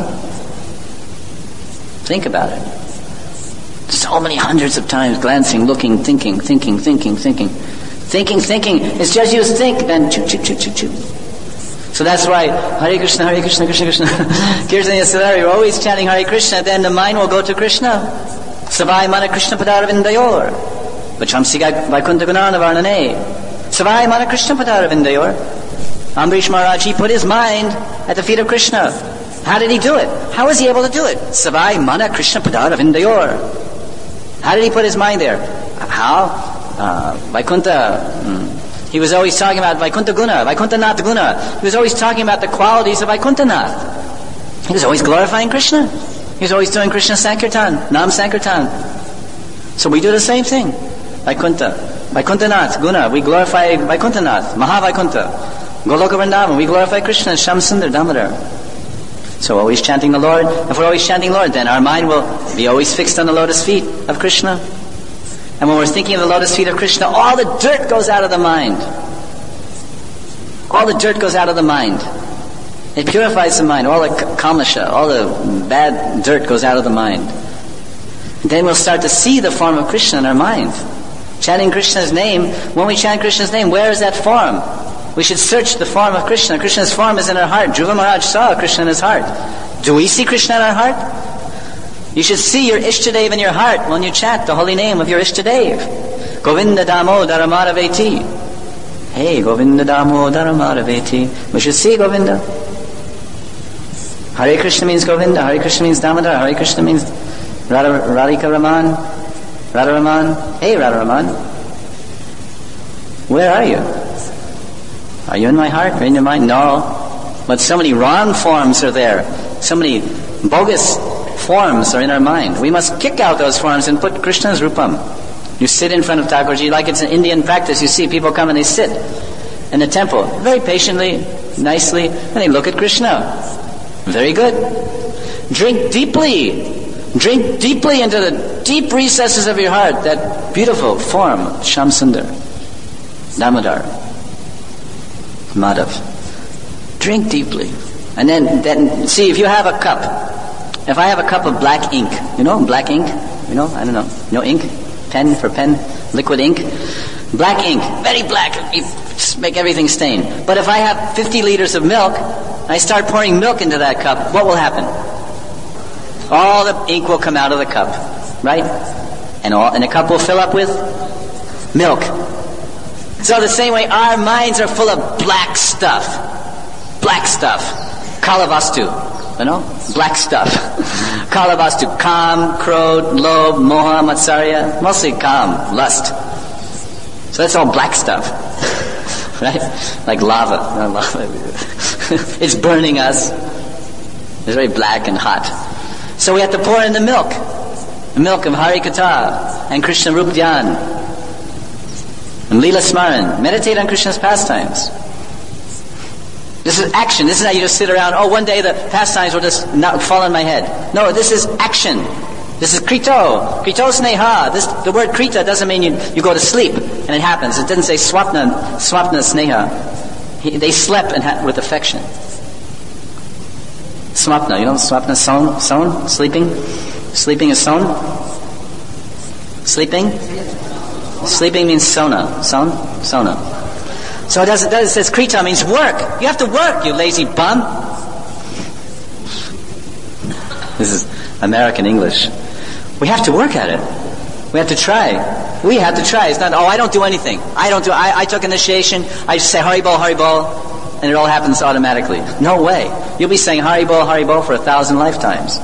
Think about it. So many hundreds of times, glancing, looking, thinking, thinking, thinking, thinking. Thinking, thinking. It's just you think, then choo, choo, choo, choo, choo. So that's why Hare Krishna, Hare Krishna, Krishna Krishna. Kirtan Yasadari, you're always chanting Hare Krishna, then the mind will go to Krishna. Savai Mana Krishna Padaravindayor. Vachamsiga Vaikuntha Gunana Varnane. Savai Mana Krishna Padaravindayor. Ambrish Maharaj, he put his mind at the feet of Krishna. How did he do it? How was he able to do it? Savai Mana Krishna Padaravindayor. How did he put his mind there? How? Uh, Vaikuntha. Hmm. He was always talking about Vaikuntha Guna, Vaikuntha Nath Guna. He was always talking about the qualities of Vaikuntha Nath. He was always glorifying Krishna. He was always doing Krishna Sankirtan, Nam Sankirtan. So we do the same thing. Vaikuntha. Vaikuntha Nath Guna. We glorify Vaikuntha Nath, Maha Vaikuntha. Goloka Vrindavan. We glorify Krishna, Shamsundar Damodar. So always chanting the Lord. If we're always chanting Lord, then our mind will be always fixed on the lotus feet of Krishna. And when we're thinking of the lotus feet of Krishna, all the dirt goes out of the mind. All the dirt goes out of the mind. It purifies the mind. All the kamasha, all the bad dirt goes out of the mind. And then we'll start to see the form of Krishna in our mind. Chanting Krishna's name, when we chant Krishna's name, where is that form? We should search the form of Krishna. Krishna's form is in our heart. Dhruva Maharaj saw Krishna in his heart. Do we see Krishna in our heart? You should see your Ishtadev in your heart when you chant the holy name of your Ishtadev. Govinda Damodara Madhaveti. Hey, Govinda Damodara Madhaveti. We should see Govinda. Hare Krishna means Govinda. Hare Krishna means Damodara. Hare Krishna means Radha, Radhika Raman. Radha Raman. Hey, Radha Raman. Where are you? Are you in my heart? Are you in your mind? No. But so many wrong forms are there. So many bogus forms are in our mind. We must kick out those forms and put Krishna's Rupam. You sit in front of Thakurji like it's an Indian practice. You see people come and they sit in the temple very patiently, nicely, and they look at Krishna. Very good. Drink deeply. Drink deeply into the deep recesses of your heart that beautiful form, Shamsundar, Damodar, Madhav. Drink deeply. And then, then see, if you have a cup, if I have a cup of black ink, you know, black ink, you know, I don't know, no ink, pen for pen, liquid ink. Black ink, very black, you just make everything stain. But if I have fifty liters of milk, I start pouring milk into that cup, what will happen? All the ink will come out of the cup, right? And all, and the cup will fill up with milk. So the same way, our minds are full of black stuff. Black stuff. Kalavastu. You know? Black stuff. Kalavastu. Kam, Krodh, Lobh, Moha, Matsarya. Mostly Kam, lust. So that's all black stuff. Right? Like lava. Not lava. It's burning us. It's very black and hot. So we have to pour in the milk. The milk of Hari Katha and Krishna Rup Dhyan and Leela Smaran. Meditate on Krishna's pastimes. This is action. This is how you just sit around, oh, one day the pastimes will just not fall on my head. No, this is action. This is krito. Krito sneha. This, the word krita doesn't mean you, you go to sleep and it happens. It doesn't say swapna, swapna sneha. He, they slept and ha- with affection. Swapna, you know swapna, son, son, sleeping? Sleeping is son? Sleeping? Sleeping means sona. Son? Sona. So it does, it does, it says krita means work. You have to work, you lazy bum. This is American English. We have to work at it. We have to try. We have to try. It's not, oh, I don't do anything. I don't do, I, I took initiation, I just say Haribol, Haribol, and it all happens automatically. No way. You'll be saying Haribol, Haribol for a thousand lifetimes.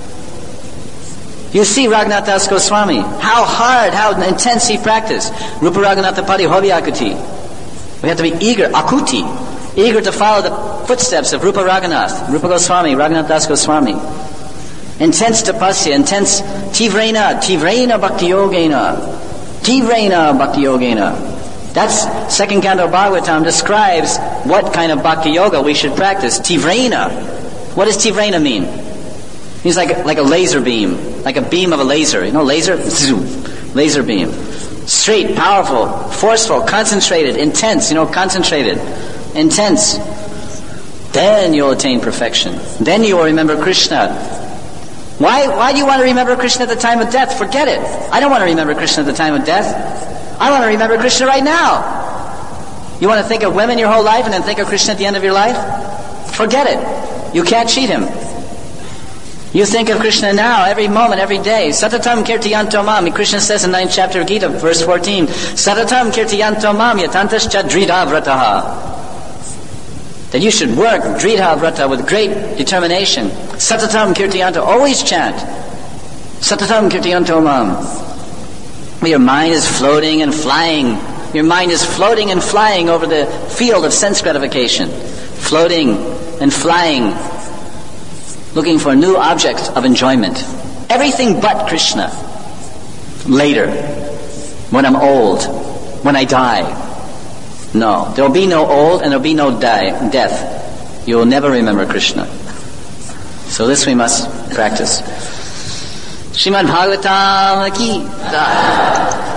You see Raghunath Das Goswami, how hard, how intense he practiced. Rupa Raghunatha Padi Hobi Akuti. We have to be eager, Akuti, eager to follow the footsteps of Rupa Raghunath, Rupa Goswami, Raghunath Das Goswami. Intense tapasya, intense tivrena, tivrena bhakti yogena, tivrena bhakti yogena. That's second canto Bhagavatam describes what kind of bhakti yoga we should practice. Tivrena. What does tivrena mean? He's like like a laser beam, like a beam of a laser. You know, laser, laser beam, straight, powerful, forceful, concentrated, intense. You know, concentrated, intense. Then you'll attain perfection. Then you will remember Krishna. Why? Why do you want to remember Krishna at the time of death? Forget it. I don't want to remember Krishna at the time of death. I want to remember Krishna right now. You want to think of women your whole life and then think of Krishna at the end of your life? Forget it. You can't cheat him. You think of Krishna now, every moment, every day. Satatam kirtiyanto mam. Krishna says in ninth chapter of Gita, verse fourteen, Satatam kirtiyanto mam yatantascha dridha vrataha. That you should work dridha vrata with great determination. Satatam kirtiyanto, always chant. Satatam kirtiyanto mam. Your mind is floating and flying. Your mind is floating and flying over the field of sense gratification. Floating and flying, looking for new objects of enjoyment. Everything but Krishna. Later, when I'm old, when I die. No, there will be no old and there will be no die, death. You will never remember Krishna. So this we must practice. Srimad Bhagavatam ki jai.